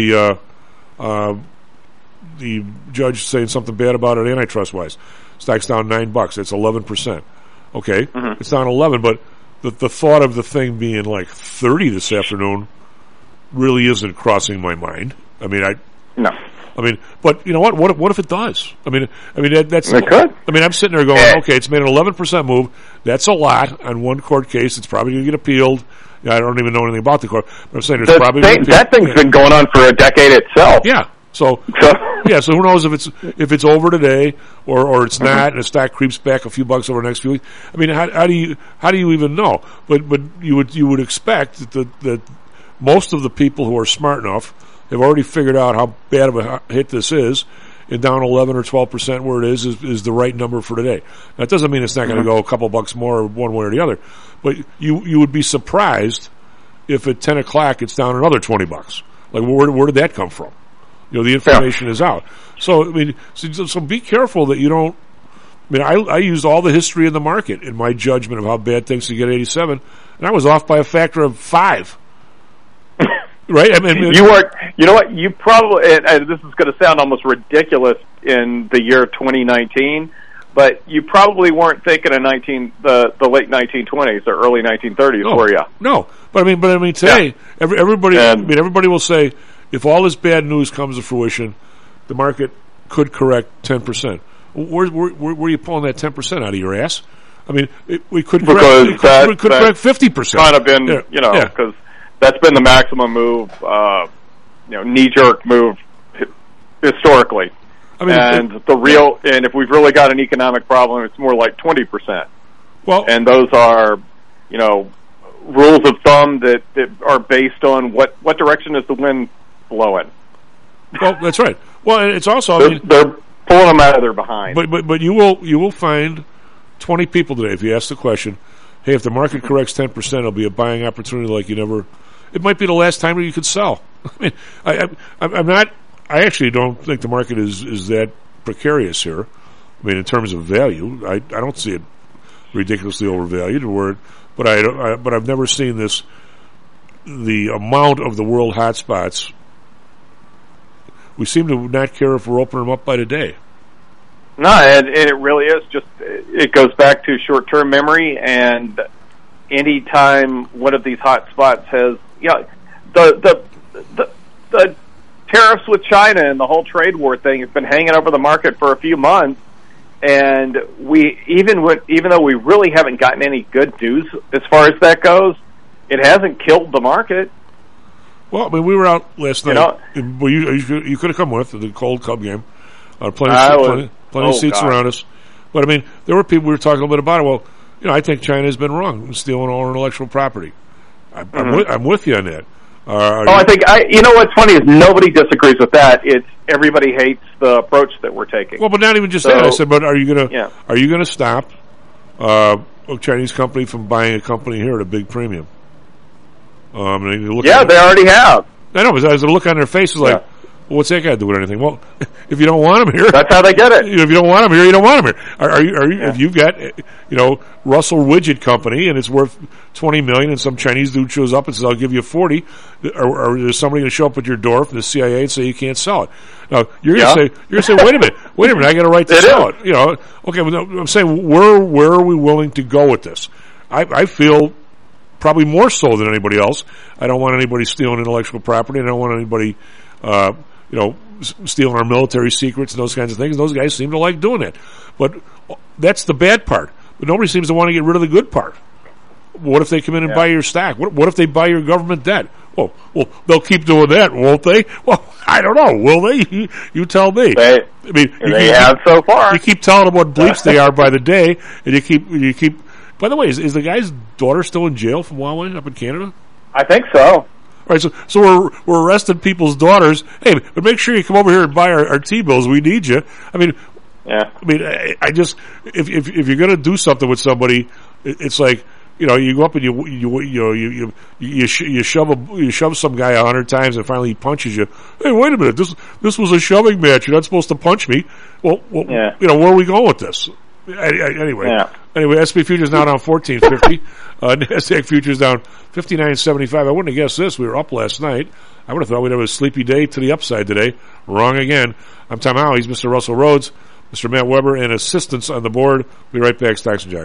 the judge saying something bad about it antitrust wise. Stock's down $9. It's 11%. Okay, it's down 11, but the thought of the thing being like 30 this afternoon really isn't crossing my mind. I mean, no. I mean, but you know what? What if it does? I mean, that's. It could. I mean, I'm sitting there going, okay, it's made an 11% move. That's a lot on one court case. It's probably going to get appealed. I don't even know anything about the court, but I'm saying there's probably that thing's been going on for a decade itself. Yeah. So who knows if it's over today or it's not, and the stock creeps back a few bucks over the next few weeks. I mean, how do you even know? But you would expect that most of the people who are smart enough have already figured out how bad of a hit this is, and down 11 or 12% where it is the right number for today. That doesn't mean it's not going to go a couple bucks more one way or the other, but you would be surprised if at 10 o'clock it's down another $20. Like where did that come from? You know, the information is out. So I mean, so be careful that you don't. I mean, I used all the history in the market in my judgment of how bad things could get 87, and I was off by a factor of 5. Right? I mean, you weren't. You know what? You probably. And this is going to sound almost ridiculous in the year 2019, but you probably weren't thinking of the late 1920s or early 1930s, were you? No, but I mean, today everybody will say if all this bad news comes to fruition, the market could correct 10%. Where are you pulling that 10% out of your ass? I mean, we could correct 50%. Kind of been, because that's been the maximum move, knee-jerk move historically. I mean, and if we've really got an economic problem, it's more like 20%. Well, and those are, rules of thumb that are based on what direction is the wind blowing. Well, that's right. Well, and it's also they're pulling them out of their behind. But you will find 20 people today if you ask the question, hey, if the market corrects 10%, it'll be a buying opportunity like you never. It might be the last time you could sell. I mean, I'm not. I actually don't think the market is that precarious here. I mean, in terms of value, I don't see it ridiculously overvalued. But I've never seen this. The amount of the world hotspots. We seem to not care if we're opening them up by the day. No, and it really is just. It goes back to short-term memory, and any time one of these hotspots has, the tariffs with China and the whole trade war thing has been hanging over the market for a few months, and even though we really haven't gotten any good news as far as that goes, it hasn't killed the market. Well, I mean, we were out last night. Well, you could have come with the cold Cub game. Plenty of seats around us. But I mean, there were people we were talking a little bit about it. Well, I think China has been wrong in stealing all our intellectual property. I'm with you on that. I think what's funny is nobody disagrees with that. It's everybody hates the approach that we're taking. Well, but not even just that. I said, but are you gonna stop a Chinese company from buying a company here at a big premium? They already have. I know, but as I look on their faces, like, well, what's that got to do with anything? Well, if you don't want them here, that's how they get it. If you don't want them here, you don't want them here. Are you? If you've got, Russell Widget Company and it's worth $20 million, and some Chinese dude shows up and says, "I'll give you 40," or there's somebody going to show up at your door from the CIA and say you can't sell it. Now you're going to say, wait a minute, I got a right to sell it. Okay, well, I'm saying where are we willing to go with this? I feel. Probably more so than anybody else. I don't want anybody stealing intellectual property. I don't want anybody, stealing our military secrets and those kinds of things. Those guys seem to like doing it. But that's the bad part. But nobody seems to want to get rid of the good part. What if they come in and buy your stock? What if they buy your government debt? Well, they'll keep doing that, won't they? Well, I don't know. Will they? You tell me. They have so far. You keep telling them what bleeps they are by the day, and you keep. By the way, is the guy's daughter still in jail from Huawei up in Canada? I think so. All right, so we're arresting people's daughters. Hey, but make sure you come over here and buy our T-bills. We need you. I mean, I just if you're going to do something with somebody, it's like you go up and you shove some guy 100 times and finally he punches you. Hey, wait a minute, this was a shoving match. You're not supposed to punch me. Well, where are we going with this? Anyway, SP futures now down 14.50. Nasdaq futures down 59.75. I wouldn't have guessed this. We were up last night. I would have thought we'd have a sleepy day to the upside today. Wrong again. I'm Tom Howell. He's Mr. Russell Rhodes, Mr. Matt Weber, and assistants on the board. We'll be right back. Stocks and Jocks.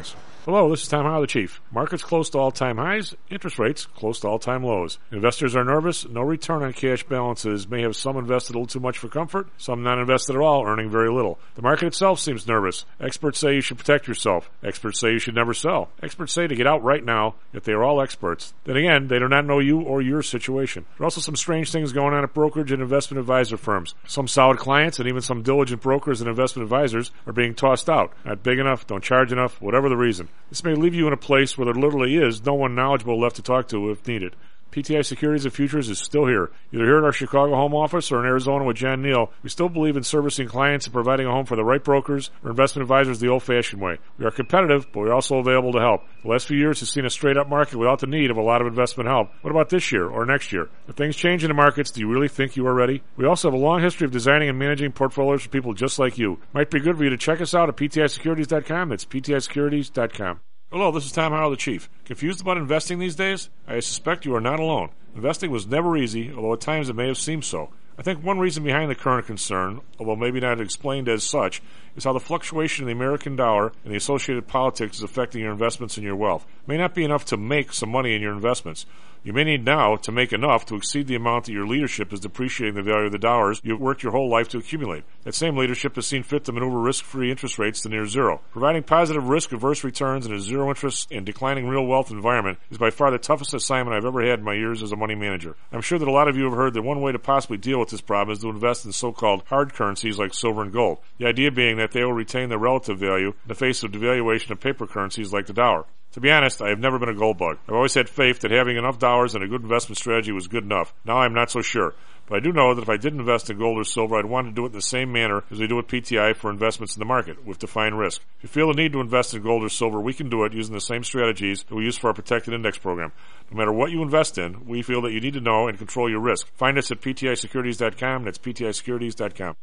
Hello, this is Tom Howell, the Chief. Markets close to all-time highs, interest rates close to all-time lows. Investors are nervous. No return on cash balances may have some invested a little too much for comfort, some not invested at all, earning very little. The market itself seems nervous. Experts say you should protect yourself. Experts say you should never sell. Experts say to get out right now, yet they are all experts. Then again, they do not know you or your situation. There are also some strange things going on at brokerage and investment advisor firms. Some solid clients and even some diligent brokers and investment advisors are being tossed out. Not big enough, don't charge enough, whatever the reason. This may leave you in a place where there literally is no one knowledgeable left to talk to if needed. PTI Securities and Futures is still here. Either here at our Chicago home office or in Arizona with John Neal, we still believe in servicing clients and providing a home for the right brokers or investment advisors the old-fashioned way. We are competitive, but we're also available to help. The last few years have seen a straight-up market without the need of a lot of investment help. What about this year or next year? If things change in the markets, do you really think you are ready? We also have a long history of designing and managing portfolios for people just like you. Might be good for you to check us out at PTISecurities.com. That's PTISecurities.com. Hello, this is Tom Howell, the Chief. Confused about investing these days? I suspect you are not alone. Investing was never easy, although at times it may have seemed so. I think one reason behind the current concern, although maybe not explained as such, is how the fluctuation in the American dollar and the associated politics is affecting your investments and your wealth. It may not be enough to make some money in your investments. You may need now to make enough to exceed the amount that your leadership is depreciating the value of the dollars you've worked your whole life to accumulate. That same leadership has seen fit to maneuver risk-free interest rates to near zero. Providing positive risk-averse returns in a zero-interest and declining real wealth environment is by far the toughest assignment I've ever had in my years as a money manager. I'm sure that a lot of you have heard that one way to possibly deal with this problem is to invest in so-called hard currencies like silver and gold. The idea being that they will retain their relative value in the face of devaluation of paper currencies like the dollar. To be honest, I have never been a gold bug. I've always had faith that having enough dollars and a good investment strategy was good enough. Now I'm not so sure. But I do know that if I did invest in gold or silver, I'd want to do it in the same manner as we do with PTI for investments in the market, with defined risk. If you feel the need to invest in gold or silver, we can do it using the same strategies that we use for our protected index program. No matter what you invest in, we feel that you need to know and control your risk. Find us at PTISecurities.com. That's PTISecurities.com.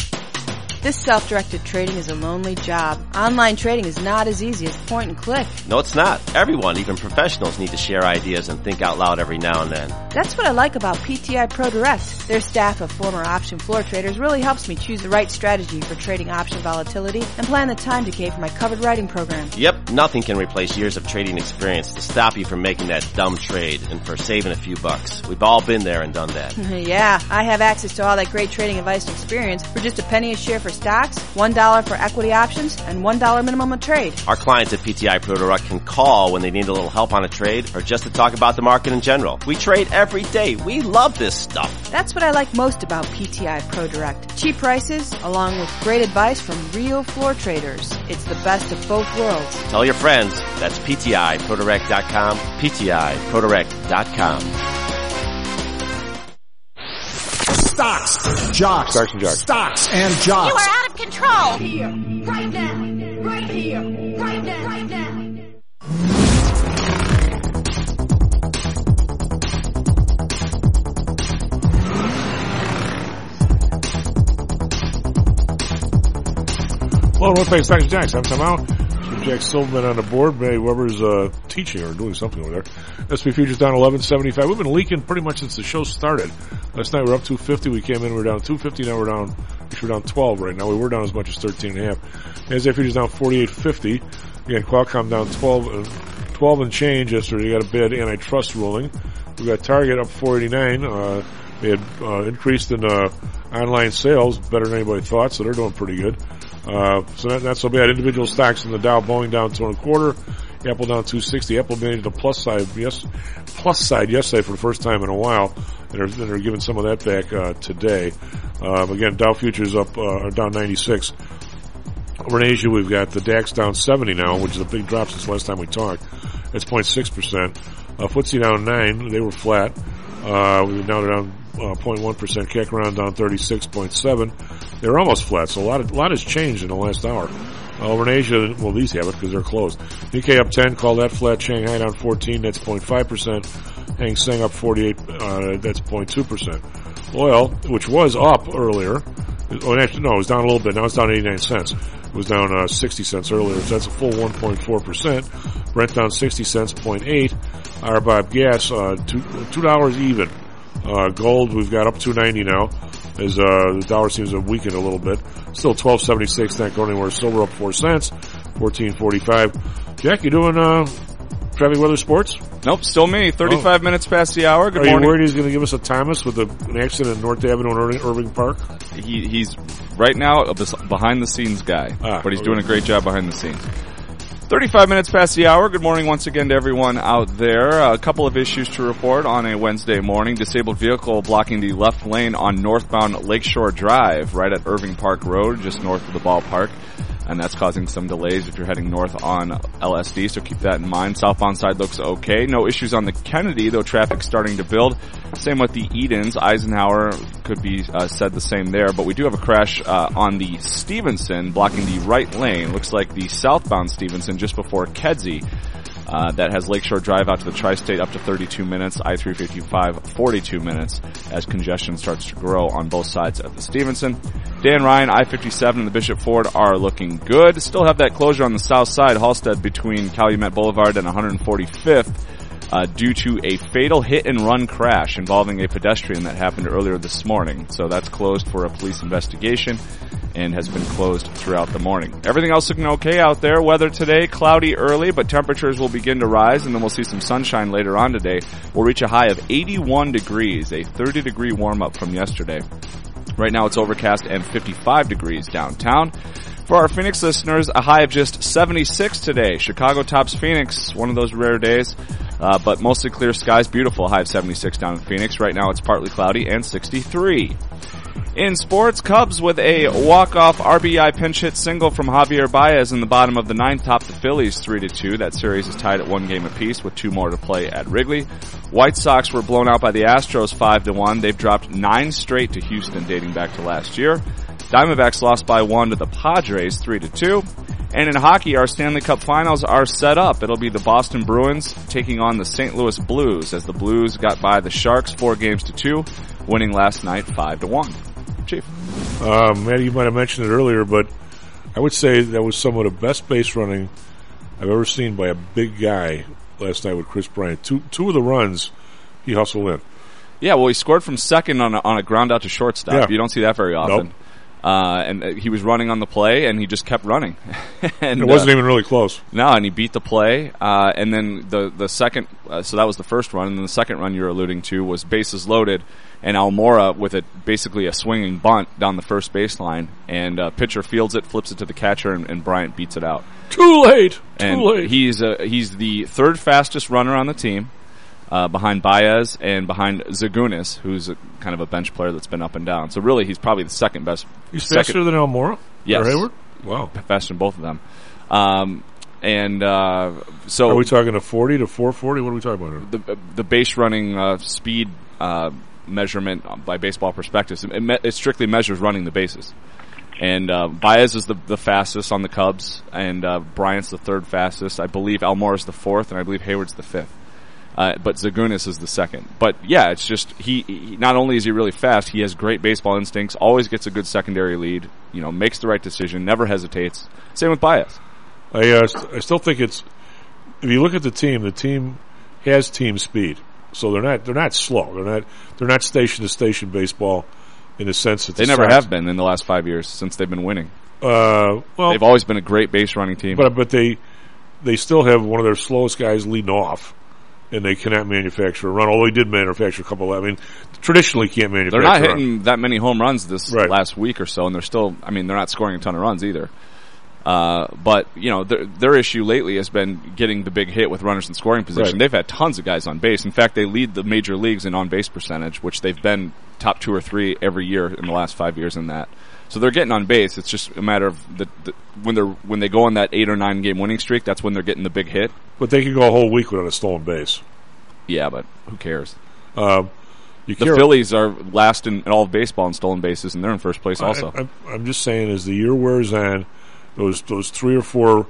This self-directed trading is a lonely job. Online trading is not as easy as point and click. No, it's not. Everyone, even professionals, need to share ideas and think out loud every now and then. That's what I like about PTI Pro Direct. Their staff of former option floor traders really helps me choose the right strategy for trading option volatility and plan the time decay for my covered writing program. Yep, nothing can replace years of trading experience to stop you from making that dumb trade and for saving a few bucks. We've all been there and done that. Yeah, I have access to all that great trading advice and experience for just a penny a share for stocks, $1 for equity options, and $1 minimum a trade. Our clients at PTI Pro Direct can call when they need a little help on a trade or just to talk about the market in general. We trade every day. We love this stuff. That's what I like most about PTI Pro Direct. Cheap prices, along with great advice from real floor traders. It's the best of both worlds. Tell your friends. That's PTIProDirect.com, PTIProDirect.com. Stocks, jocks, Stocks and jocks. Stocks and jocks. You are out of control. Here, right now, right here, right now, right now. Hello, welcome back to Stocks and Jocks. I'm Tom Howell. Jack Silverman on the board. Maybe whoever's teaching or doing something over there. S&P futures down 11.75. We've been leaking pretty much since the show started. Last night we were up 250. We came in, we were down 250. Now we're down 12 right now. We were down as much as 13.5. NASDAQ futures down 48.50. Again, Qualcomm down 12 and change yesterday. You got a bad antitrust ruling. We got Target up 489. They had increased in online sales better than anybody thought, so they're doing pretty good. So not so bad. Individual stocks in the Dow, Boeing down 2.25, Apple down 260. Apple made the plus side yesterday for the first time in a while, and they're giving some of that back today. Again, Dow futures up down 96. Over in Asia, we've got the DAX down 70 now, which is a big drop since last time we talked. It's 0.6%. FTSE down 9. They were flat. Now they're down 0.1%. CAC around down 36.7. They were almost flat, so a lot has changed in the last hour. Over in Asia, well, these have it because they're closed. UK up 10, call that flat. Shanghai down 14, that's 0.5%. Hang Seng up 48, that's 0.2%. Oil, which was up earlier, it was down a little bit. Now it's down 89 cents. It was down 60 cents earlier, so that's a full 1.4%. Brent down 60 cents, 0.8. RBOB gas, $2 even. Gold, we've got up 290 now, as the dollar seems to have weakened a little bit. Still 12.76, not going anywhere. Silver up 4 cents, 14.45. Jack, you doing traffic, weather, sports? Nope, still me. 35 minutes past the hour. Good Are morning. you worried he's going to give us a Thomas with an accident in North Avenue in Irving Park? He's right now a behind-the-scenes guy, but he's doing a great job behind the scenes. 35 minutes past the hour. Good morning once again to everyone out there. A couple of issues to report on a Wednesday morning. Disabled vehicle blocking the left lane on northbound Lakeshore Drive right at Irving Park Road, just north of the ballpark. And that's causing some delays if you're heading north on LSD, so keep that in mind. Southbound side looks okay. No issues on the Kennedy, though traffic's starting to build. Same with the Edens. Eisenhower could be said the same there, but we do have a crash on the Stevenson blocking the right lane. Looks like the southbound Stevenson just before Kedzie. That has Lakeshore Drive out to the Tri-State up to 32 minutes, I-355 42 minutes as congestion starts to grow on both sides of the Stevenson. Dan Ryan, I-57 and the Bishop Ford are looking good. Still have that closure on the south side, Halstead between Calumet Boulevard and 145th due to a fatal hit-and-run crash involving a pedestrian that happened earlier this morning. So that's closed for a police investigation and has been closed throughout the morning. Everything else looking okay out there. Weather today, cloudy early, but temperatures will begin to rise, and then we'll see some sunshine later on today. We'll reach a high of 81 degrees, a 30-degree warm-up from yesterday. Right now it's overcast and 55 degrees downtown. For our Phoenix listeners, a high of just 76 today. Chicago tops Phoenix, one of those rare days, but mostly clear skies. Beautiful, high of 76 down in Phoenix. Right now it's partly cloudy and 63. In sports, Cubs with a walk-off RBI pinch hit single from Javier Baez in the bottom of the ninth topped the Phillies 3-2. That series is tied at 1 game apiece with 2 more to play at Wrigley. White Sox were blown out by the Astros 5-1. They've dropped 9 straight to Houston dating back to last year. Diamondbacks lost by 1 to the Padres 3-2. And in hockey, our Stanley Cup finals are set up. It'll be the Boston Bruins taking on the St. Louis Blues as the Blues got by the Sharks 4-2, winning last night 5-1. Chief. Matt, you might have mentioned it earlier, but I would say that was some of the best base running I've ever seen by a big guy last night with Chris Bryant. Two of the runs he hustled in. Yeah, well, he scored from second on a ground out to shortstop. Yeah. You don't see that very often. Nope. And he was running on the play, and he just kept running. And it wasn't even really close. No, and he beat the play. And then the second, so that was the first run, and then the second run you're alluding to was bases loaded, and Almora with basically a swinging bunt down the first baseline, and pitcher fields it, flips it to the catcher, and Bryant beats it out. Too late. He's the third fastest runner on the team. Behind Baez and behind Zagunis, who's kind of a bench player that's been up and down. So really, he's probably the second best. He's faster than Almora? Yes. Or Hayward? Wow. Faster than both of them. So are we talking a 40 to 440? What are we talking about? The base running speed measurement by baseball perspectives, it strictly measures running the bases. And Baez is the fastest on the Cubs, and Bryant's the third fastest. I believe Almora's the fourth, and I believe Hayward's the fifth. But Zagunis is the second. But yeah, it's just he not only is he really fast, he has great baseball instincts, always gets a good secondary lead, makes the right decision, never hesitates. Same with Baez. I still think it's, if you look at the team has team speed. So they're not slow. They're not station to station baseball in the sense that they never have been in the last 5 years since they've been winning. Well, they've always been a great base running team. But they still have one of their slowest guys leading off. And they cannot manufacture a run, although he did manufacture a couple. Traditionally can't manufacture. They're not hitting that many home runs this last week or so, and they're still. They're not scoring a ton of runs either. But their issue lately has been getting the big hit with runners in scoring position. Right. They've had tons of guys on base. In fact, they lead the major leagues in on base percentage, which they've been top 2 or 3 every year in the last 5 years in that. So they're getting on base. It's just a matter of when they go on that 8 or 9 game winning streak. That's when they're getting the big hit. But they could go a whole week without a stolen base. Yeah, but who cares? The Phillies are last in all of baseball in stolen bases, and they're in first place also. I'm just saying, as the year wears on, those 3 or 4,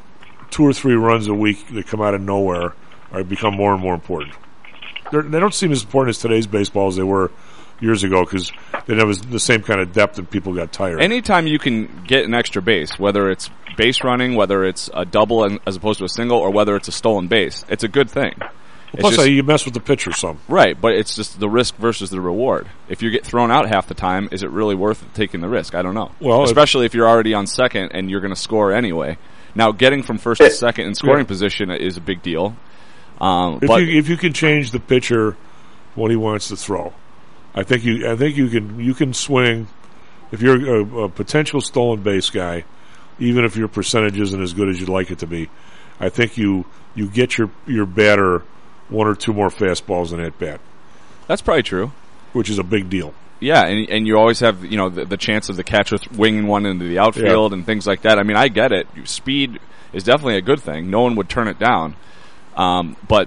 2 or 3 runs a week that come out of nowhere become more and more important. They don't seem as important as today's baseball as they were years ago, because they didn't have the same kind of depth and people got tired. Anytime you can get an extra base, whether it's base running, whether it's a double as opposed to a single, or whether it's a stolen base, it's a good thing. Plus, you mess with the pitcher some. Right, but it's just the risk versus the reward. If you get thrown out half the time, is it really worth taking the risk? I don't know. Well, especially if you're already on second and you're going to score anyway. Now, getting from first to second in scoring position is a big deal. If you can change the pitcher what he wants to throw, I think you can swing. If you're a potential stolen base guy, even if your percentage isn't as good as you'd like it to be, I think you get your batter one or two more fastballs in at bat. That's probably true. Which is a big deal. Yeah, and you always have the chance of the catcher winging one into the outfield and things like that. I mean, I get it. Speed is definitely a good thing. No one would turn it down. But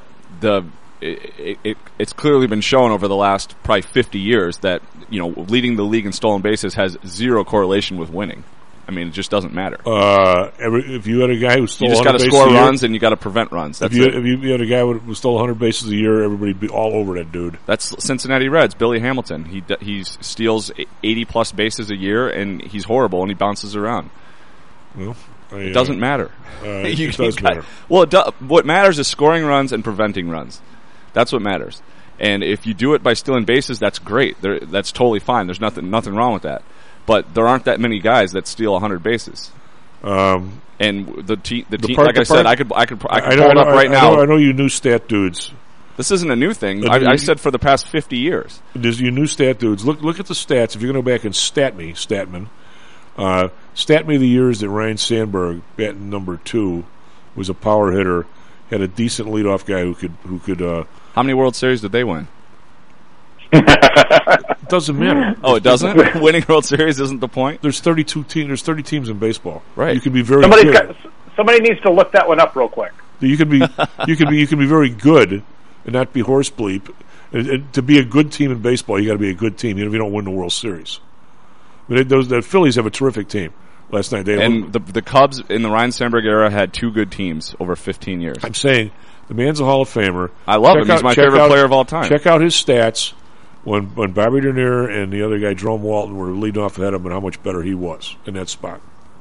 it's clearly been shown over the last probably 50 years that leading the league in stolen bases has zero correlation with winning. I mean, it just doesn't matter. If you had a guy who stole 100 bases a year, you just got to score runs and you got to prevent runs. If you had a guy who stole 100 bases a year, everybody'd be all over that dude. That's Cincinnati Reds, Billy Hamilton. He steals 80 plus bases a year, and he's horrible, and he bounces around. Well, it doesn't matter. It does matter. Well, what matters is scoring runs and preventing runs. That's what matters. And if you do it by stealing bases, that's great. That's totally fine. There's nothing wrong with that. But there aren't that many guys that steal 100 bases. And the team, like I said, I could pull it up right now. I know you new stat dudes. This isn't a new thing. I said for the past 50 years. You new stat dudes. Look at the stats. If you're going to go back and stat me the years that Ryan Sandberg, batting number 2, was a power hitter, had a decent leadoff guy who could. How many World Series did they win? It doesn't matter. Oh, it doesn't? Winning World Series isn't the point? There's 32 teams. There's 30 teams in baseball. Right. You can be very good. Somebody needs to look that one up real quick. You can be very good and not be horse bleep. And to be a good team in baseball, you got to be a good team, even if you don't win the World Series. But the Phillies have a terrific team. Last night, the Cubs in the Ryan Sandberg era had 2 good teams over 15 years. I'm saying the man's a Hall of Famer. I love him. He's my favorite player of all time. Check out his stats when Bobby Dernier and the other guy, Jerome Walton, were leading off ahead of him and how much better he was in that spot.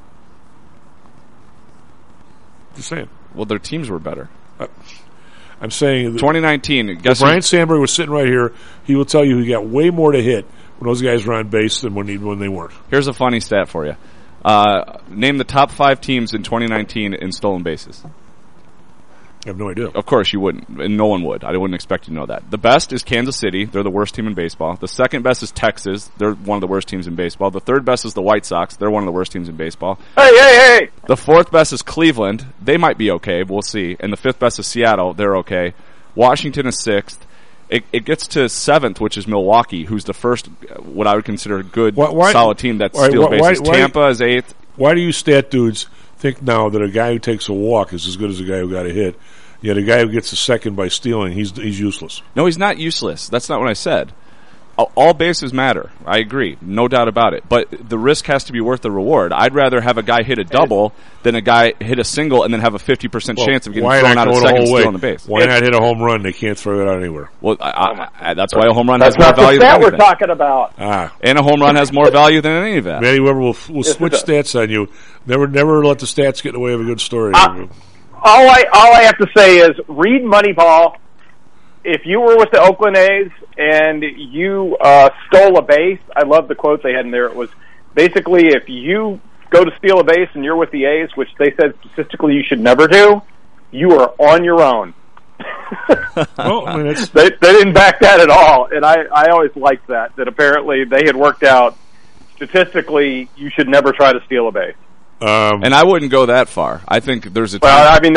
Just saying. Well, their teams were better. I'm saying 2019. If Ryan Sandberg was sitting right here, he will tell you he got way more to hit when those guys were on base than when they weren't. Here's a funny stat for you. Name the top 5 teams in 2019 in stolen bases. I have no idea. Of course you wouldn't, and no one would. I wouldn't expect you to know that. The best is Kansas City. They're the worst team in baseball. The second best is Texas. They're one of the worst teams in baseball. The third best is the White Sox. They're one of the worst teams in baseball. Hey! The fourth best is Cleveland. They might be okay, but we'll see. And the fifth best is Seattle. They're okay. Washington is 6th. It gets to 7th, which is Milwaukee, who's the first, what I would consider a good, solid team that steals bases. Tampa is 8th. Why do you stat dudes think now that a guy who takes a walk is as good as a guy who got a hit? Yet a guy who gets a second by stealing, he's useless. No, he's not useless. That's not what I said. All bases matter. I agree. No doubt about it. But the risk has to be worth the reward. I'd rather have a guy hit a double than a guy hit a single and then have a 50% chance of getting thrown out of second stealing the base. Why not hit a home run? They can't throw it out anywhere. Well, that's why a home run has more value than anything. That's not the stat we're talking about. And a home run has more value than any of that. Manny Weber will switch stats on you. Never let the stats get in the way of a good story. All I have to say is read Moneyball. If you were with the Oakland A's and you stole a base, I love the quote they had in there. It was basically if you go to steal a base and you're with the A's, which they said statistically you should never do, you are on your own. Well, I mean, they didn't back that at all, and I always liked that apparently they had worked out statistically you should never try to steal a base. And I wouldn't go that far. I think there's a time. Well, I mean,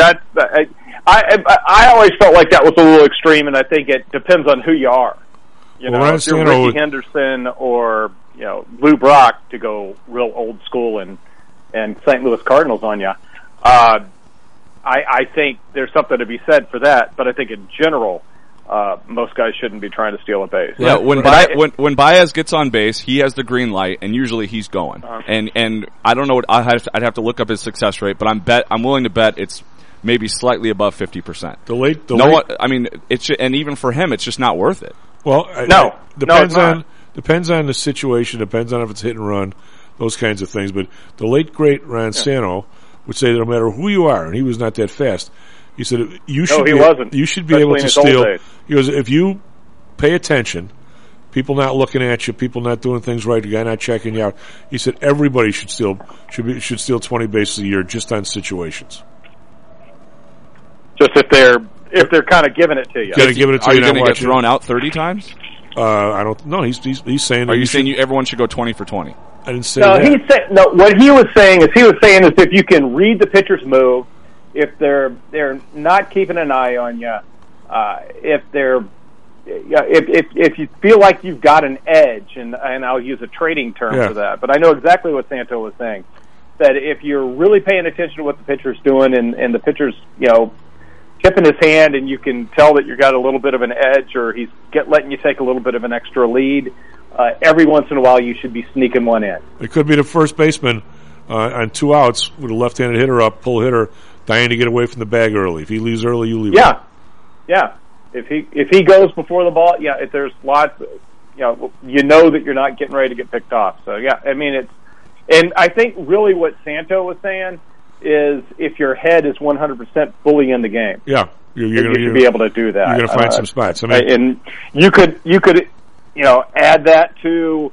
I always felt like that was a little extreme, and I think it depends on who you are. You know, if you're Ricky Henderson or Lou Brock, to go real old school and St. Louis Cardinals on you, I think there's something to be said for that. But I think in general, most guys shouldn't be trying to steal a base. Yeah, when Baez gets on base, he has the green light, and usually he's going. And I don't know what I'd have to look up his success rate, but I'm willing to bet it's maybe slightly above 50%. I mean, and even for him, it's just not worth it. Well, depends on the situation, depends on if it's hit and run, those kinds of things. But the late great Ron Santo would say that no matter who you are, and he was not that fast. He said you should be able to steal. He goes, if you pay attention, people not looking at you, people not doing things right, the guy not checking you out. He said everybody should steal 20 bases a year just on situations. Just if they're kind of giving it to you. Are you going to get thrown out 30 times? I don't know. He's saying. Are you saying everyone should go 20 for 20? I didn't say that. What he was saying is if you can read the pitcher's move, if they're not keeping an eye on you, if you feel like you've got an edge, and I'll use a trading term for that, but I know exactly what Santo was saying. That if you're really paying attention to what the pitcher's doing, and the pitcher's tipping his hand, and you can tell that you've got a little bit of an edge, or he's letting you take a little bit of an extra lead, every once in a while you should be sneaking one in. It could be the first baseman on 2 outs with a left-handed hitter up, pull hitter, dying to get away from the bag early. If he leaves early, you leave. Yeah. If he goes before the ball, if there's lots, that you're not getting ready to get picked off. So and I think really what Santo was saying is if your head is 100% fully in the game. Yeah, you should be able to do that. You're going to find some spots. And you could add that to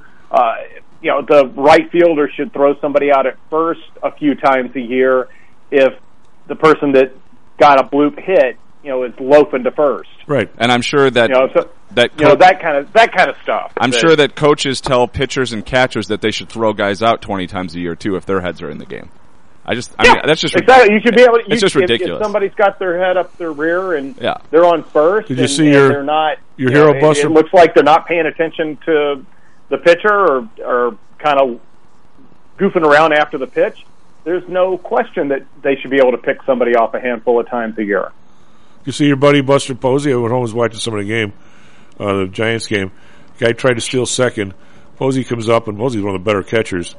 the right fielder should throw somebody out at first a few times a year if the person that got a bloop hit is loafing to first. Right. And I'm sure that that kind of stuff. I'm sure that coaches tell pitchers and catchers that they should throw guys out 20 times a year too if their heads are in the game. I mean, that's just exactly. You should be able to. It's just ridiculous. If somebody's got their head up their rear and Yeah. they're on first, Did you and, see and your- they're not. your you know, hero buster- It looks like they're not paying attention to the pitcher or kind of goofing around after the pitch. There's no question that they should be able to pick somebody off a handful of times a year. You see your buddy Buster Posey? I went home and was watching some of the game, the Giants game. Guy tried to steal second. Posey comes up, and Posey's one of the better catchers.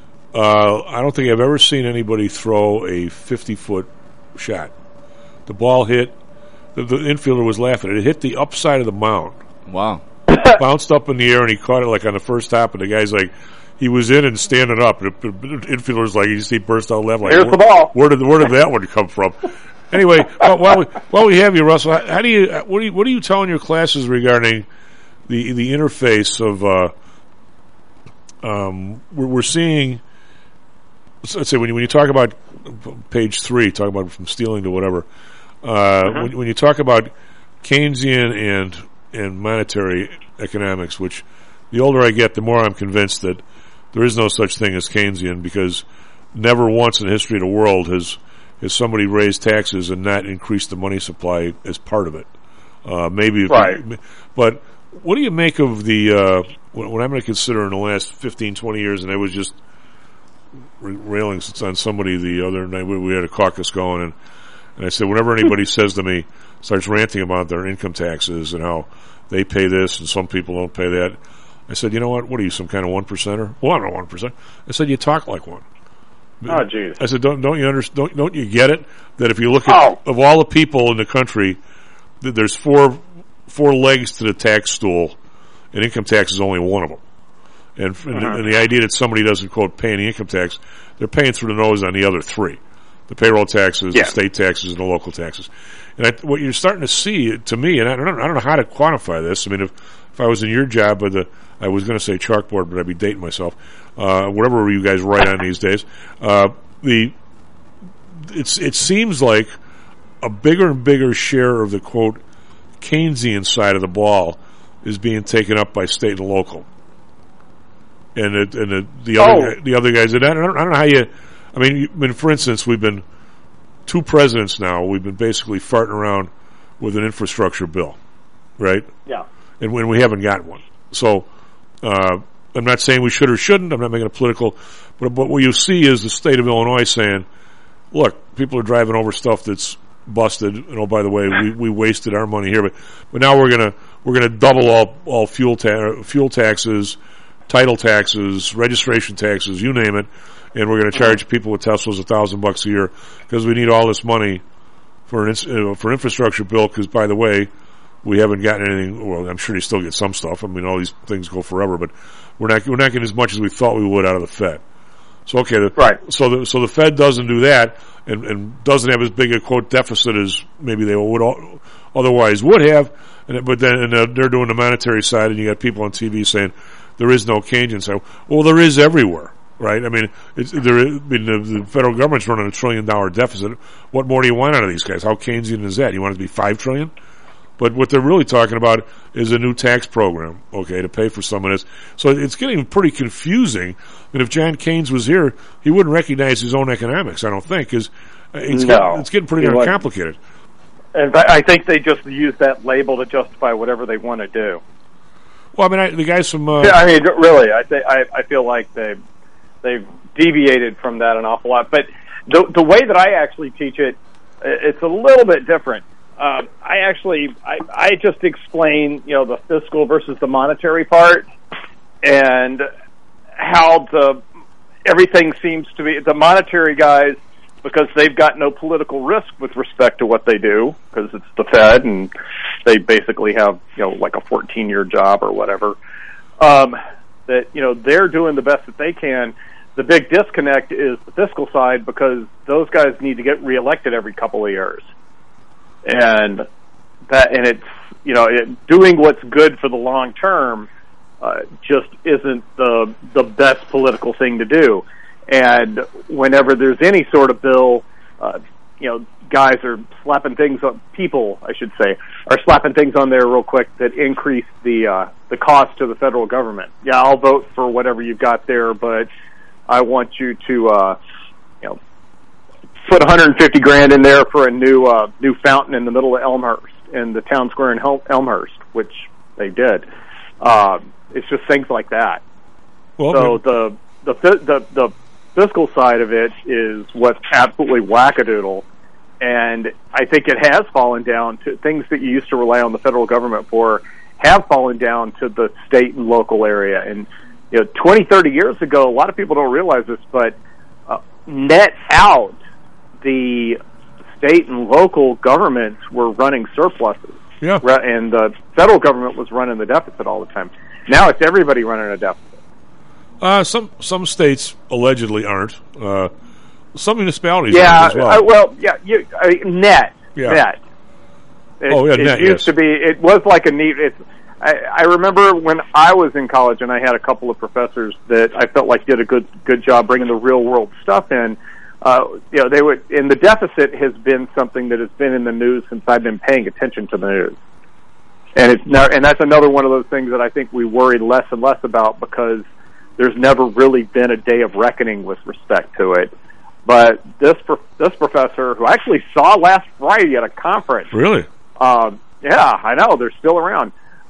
I don't think I've ever seen anybody throw a 50-foot shot. The ball hit. The infielder was laughing. It hit the upside of the mound. Wow. Bounced up in the air, and he caught it like on the first hop, and the guy's like, he was in and standing up. And the infielder's like, he burst out laughing. Like, Here's the ball. Where did that one come from? Anyway, while we have you, Russell, what are you telling your classes regarding the interface of we're seeing? Let's say when you talk about page 3, talk about from stealing to whatever. When you talk about Keynesian and monetary economics, which the older I get, the more I'm convinced that there is no such thing as Keynesian, because never once in the history of the world has somebody raised taxes and not increased the money supply as part of it. Maybe, but what do you make of the what I'm going to consider in the last 15, 20 years? And I was just railing on somebody the other night. We had a caucus going, and I said, whenever anybody says to me, starts ranting about their income taxes and how they pay this and some people don't pay that, I said, you know what are you, some kind of 1%er? Well, I'm not 1%. I said, you talk like one. Oh, geez. I said, don't you understand? Don't you get it? That if you look at of all the people in the country, there's four legs to the tax stool, and income tax is only one of them. And the idea that somebody doesn't, quote, pay any income tax, they're paying through the nose on the other 3. The payroll taxes, the state taxes, and the local taxes. And what you're starting to see, to me, and I don't know how to quantify this. I mean, if I was in your job, I was going to say chalkboard, but I'd be dating myself. Whatever you guys write on these days, it seems like a bigger and bigger share of the, quote, Keynesian side of the ball is being taken up by state and local. And the other guys, and I don't know how you. I mean, for instance, we've been 2 presidents now. We've been basically farting around with an infrastructure bill, right? Yeah. And when we haven't gotten one, so I'm not saying we should or shouldn't. I'm not making a political, but what you see is the state of Illinois saying, "Look, people are driving over stuff that's busted, and oh, by the way, we wasted our money here, but now we're gonna double all fuel taxes, title taxes, registration taxes, you name it." And we're going to charge people with Teslas $1,000 a year because we need all this money for an infrastructure bill. Because, by the way, we haven't gotten anything. Well, I'm sure they still get some stuff. I mean, all these things go forever, but we're not getting as much as we thought we would out of the Fed. So So the Fed doesn't do that and doesn't have as big a, quote, deficit as maybe they would otherwise would have. But then they're doing the monetary side, and you got people on TV saying there is no Keynesian side. Well, there is everywhere, right? I mean, the federal government's running $1 trillion deficit. What more do you want out of these guys? How Keynesian is that? You want it to be $5 trillion? But what they're really talking about is a new tax program, okay, to pay for some of this. So it's getting pretty confusing. And if John Keynes was here, he wouldn't recognize his own economics, I don't think, because it's getting pretty complicated. And I think they just use that label to justify whatever they want to do. Well, I mean, the guys from... I mean, really, I feel like they've deviated from that an awful lot. But the way that I actually teach it, it's a little bit different. I just explain, the fiscal versus the monetary part, and how everything seems to be the monetary guys, because they've got no political risk with respect to what they do, because it's the Fed and they basically have like a 14-year job or whatever. That they're doing the best that they can. The big disconnect is the fiscal side, because those guys need to get reelected every couple of years. And it's doing what's good for the long term just isn't the best political thing to do. And whenever there's any sort of bill, guys are slapping things on people, I should say, are slapping things on there real quick that increase the cost to the federal government. Yeah, I'll vote for whatever you've got there, but I want you to put $150,000 in there for a new fountain in the middle of Elmhurst, in the town square in Elmhurst, which they did. It's just things like that. Well, so the fiscal side of it is what's absolutely wackadoodle, and I think it has fallen down to things that you used to rely on the federal government for have fallen down to the state and local area. And 20, 30 years ago, a lot of people don't realize this, but net out, the state and local governments were running surpluses. Yeah. And the federal government was running the deficit all the time. Now it's everybody running a deficit. Some states allegedly aren't. Some municipalities aren't as well. Net. Yeah. Net. Net, used to be, it was like a neat, I remember when I was in college and I had a couple of professors that I felt like did a good job bringing the real world stuff in. They would, and the deficit has been something that has been in the news since I've been paying attention to the news. And that's another one of those things that I think we worry less and less about, because there's never really been a day of reckoning with respect to it. But this professor, who I actually saw last Friday at a conference. Really? Yeah, I know, they're still around.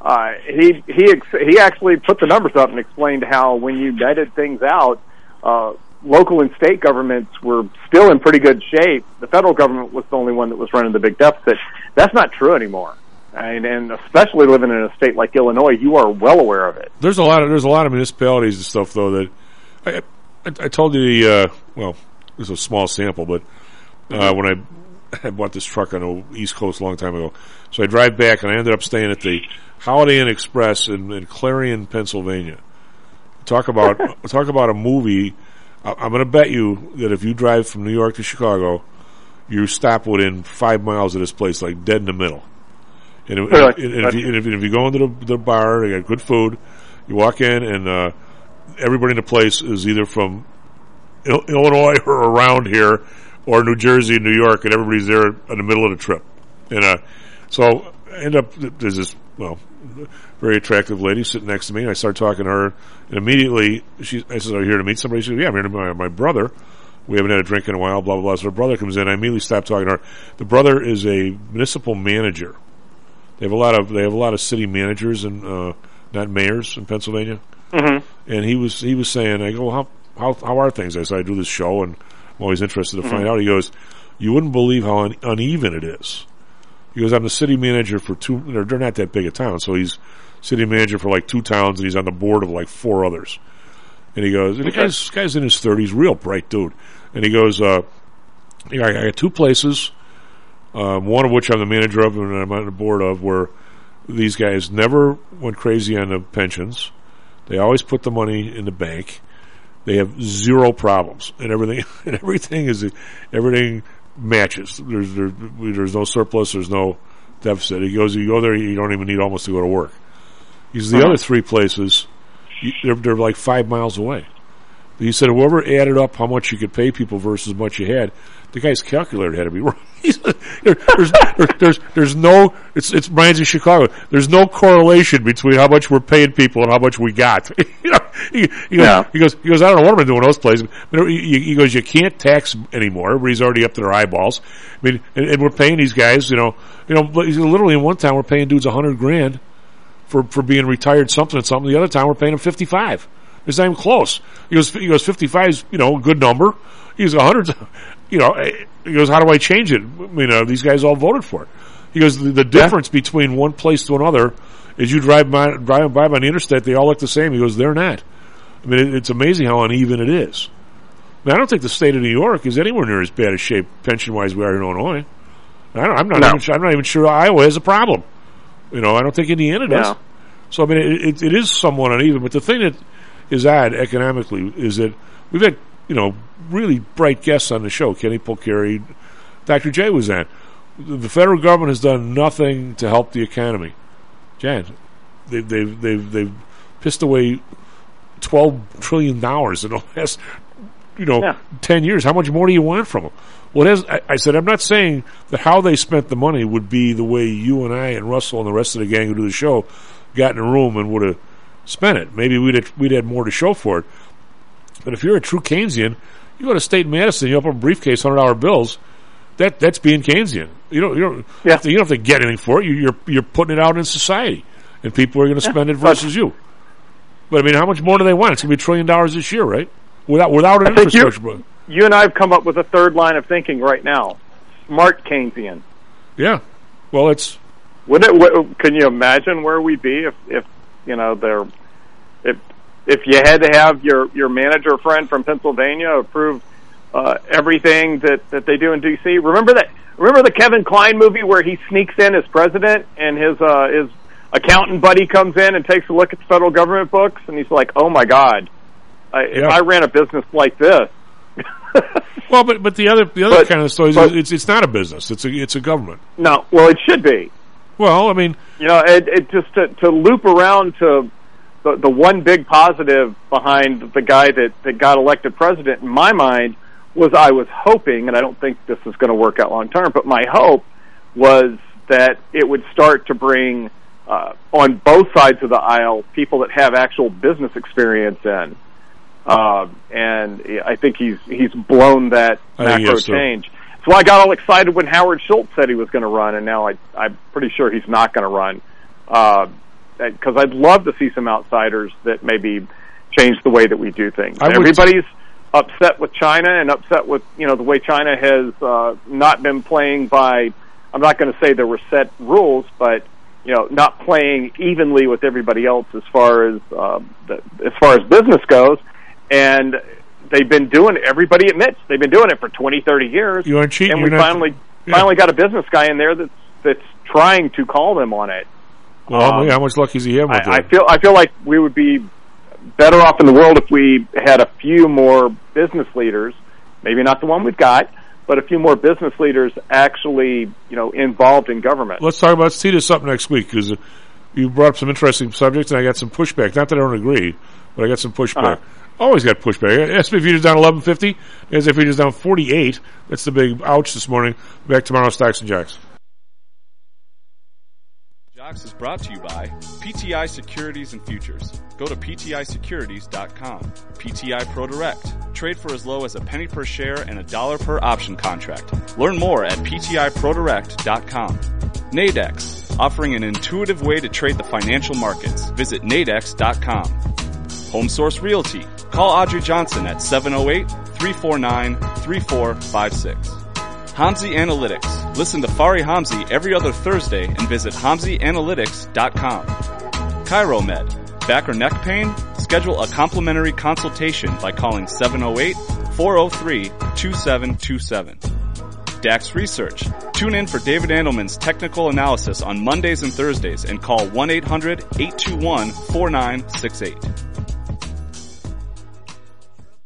He actually put the numbers up and explained how when you netted things out, local and state governments were still in pretty good shape. The federal government was the only one that was running the big deficit. That's not true anymore. And especially living in a state like Illinois, you are well aware of it. There's a lot of municipalities and stuff, though, that I told you this is a small sample, but when I bought this truck on the East Coast a long time ago, so I drive back and I ended up staying at the Holiday Inn Express in Clarion, Pennsylvania. Talk about a movie. I'm going to bet you that if you drive from New York to Chicago, you stop within 5 miles of this place, like dead in the middle. And if you go into the bar, they got good food. You walk in, and everybody in the place is either from Illinois or around here, or New Jersey, New York, and everybody's there in the middle of the trip. And so I end up, there's this very attractive lady sitting next to me, and I start talking to her, and immediately I said, "Are you here to meet somebody?" She said, "Yeah, I'm here to meet my brother. We haven't had a drink in a while, blah, blah, blah." So her brother comes in, I immediately stop talking to her. The brother is a municipal manager. They have a lot of city managers and not mayors in Pennsylvania. Mm-hmm. And he was saying, I go, how are things? I said, I do this show and I'm always interested to find out. He goes, you wouldn't believe how uneven it is. He goes, I'm the city manager for they're not that big a town, so he's city manager for like 2 towns, and he's on the board of like 4 others. And he goes, and the guy's in his 30s, real bright dude. And he goes, I got 2 places, one of which I'm the manager of and I'm on the board of, where these guys never went crazy on the pensions. They always put the money in the bank. They have 0 problems, and everything matches. There's no surplus. There's no deficit. He goes, you go there, you don't even need almost to go to work. He says the other three places, they're like 5 miles away. He said whoever added up how much you could pay people versus how much you had, the guy's calculator had to be wrong. There's no, it's reminds me of Chicago. There's no correlation between how much we're paying people and how much we got. He goes, I don't know what I'm doing in those places. He goes, you can't tax anymore. Everybody's already up to their eyeballs. I mean, and we're paying these guys, literally in one time we're paying dudes $100,000 for being retired something and something. The other time we're paying them $55,000. It's not even close. He goes 55 is, a good number. He goes 100, he goes, how do I change it? These guys all voted for it. He goes, the difference between one place to another is you drive by on the interstate, they all look the same. He goes, they're not. I mean, it's amazing how uneven it is. I don't think the state of New York is anywhere near as bad a shape pension-wise we are in Illinois. I'm not even sure Iowa has a problem. I don't think Indiana does. No. So, I mean, it is somewhat uneven. But the thing that is odd economically is that we've had, really bright guests on the show. Kenny Polcari, Dr. J was on. The federal government has done nothing to help the economy. Jan, they've pissed away $12 trillion in the last, 10 years. How much more do you want from them? Well, I said, I'm not saying that how they spent the money would be the way you and I and Russell and the rest of the gang who do the show got in a room and would have spent it. Maybe we'd had more to show for it. But if you're a true Keynesian, you go to State Madison, you open a briefcase, $100 bills. That's being Keynesian. You don't have to get anything for it. You're putting it out in society, and people are going to spend it versus you. But I mean, how much more do they want? It's going to be $1 trillion this year, right? Without an infrastructure. You and I have come up with a third line of thinking right now. Smart Keynesian. Yeah. Well, it's. Can you imagine where we'd be if you had to have your manager friend from Pennsylvania approve everything that they do in D.C.? Remember the Kevin Kline movie where he sneaks in as president and his accountant buddy comes in and takes a look at the federal government books and he's like, "Oh my God, if I ran a business like this." Well, but the other kind of story is it's not a business; it's a government. No, well, it should be. Well, I mean, it just to loop around to the one big positive behind the guy that got elected president, in my mind, was I was hoping, and I don't think this is going to work out long term, but my hope was that it would start to bring on both sides of the aisle people that have actual business experience in. And I think he's blown that macro change. So I got all excited when Howard Schultz said he was going to run, and now I'm pretty sure he's not going to run. Because I'd love to see some outsiders that maybe change the way that we do things. Everybody's upset with China and upset with the way China has not been playing by. I'm not going to say there were set rules, but not playing evenly with everybody else as far as business goes. And they've been doing it. Everybody admits they've been doing it for 20, 30 years. You aren't cheating. And we finally got a business guy in there that's trying to call them on it. Well, how much luck does he have with that? I feel like we would be better off in the world if we had a few more business leaders, maybe not the one we've got, but a few more business leaders actually, involved in government. Let's tee this up next week, because you brought up some interesting subjects, and I got some pushback. Not that I don't agree, but I got some pushback. Always got pushback. S&P futures down 1150. S&P futures down 48. That's the big ouch this morning. Back tomorrow, Stocks and Jocks. Jocks is brought to you by PTI Securities and Futures. Go to PTIsecurities.com. PTI ProDirect. Trade for as low as a penny per share and $1 per option contract. Learn more at PTIProDirect.com. Nadex, offering an intuitive way to trade the financial markets. Visit Nadex.com. Home Source Realty. Call Audrey Johnson at 708-349-3456. Hamzy Analytics. Listen to Fari Hamzy every other Thursday and visit HamzyAnalytics.com. ChiroMed. Back or neck pain? Schedule a complimentary consultation by calling 708-403-2727. DAX Research. Tune in for David Andelman's technical analysis on Mondays and Thursdays and call 1-800-821-4968.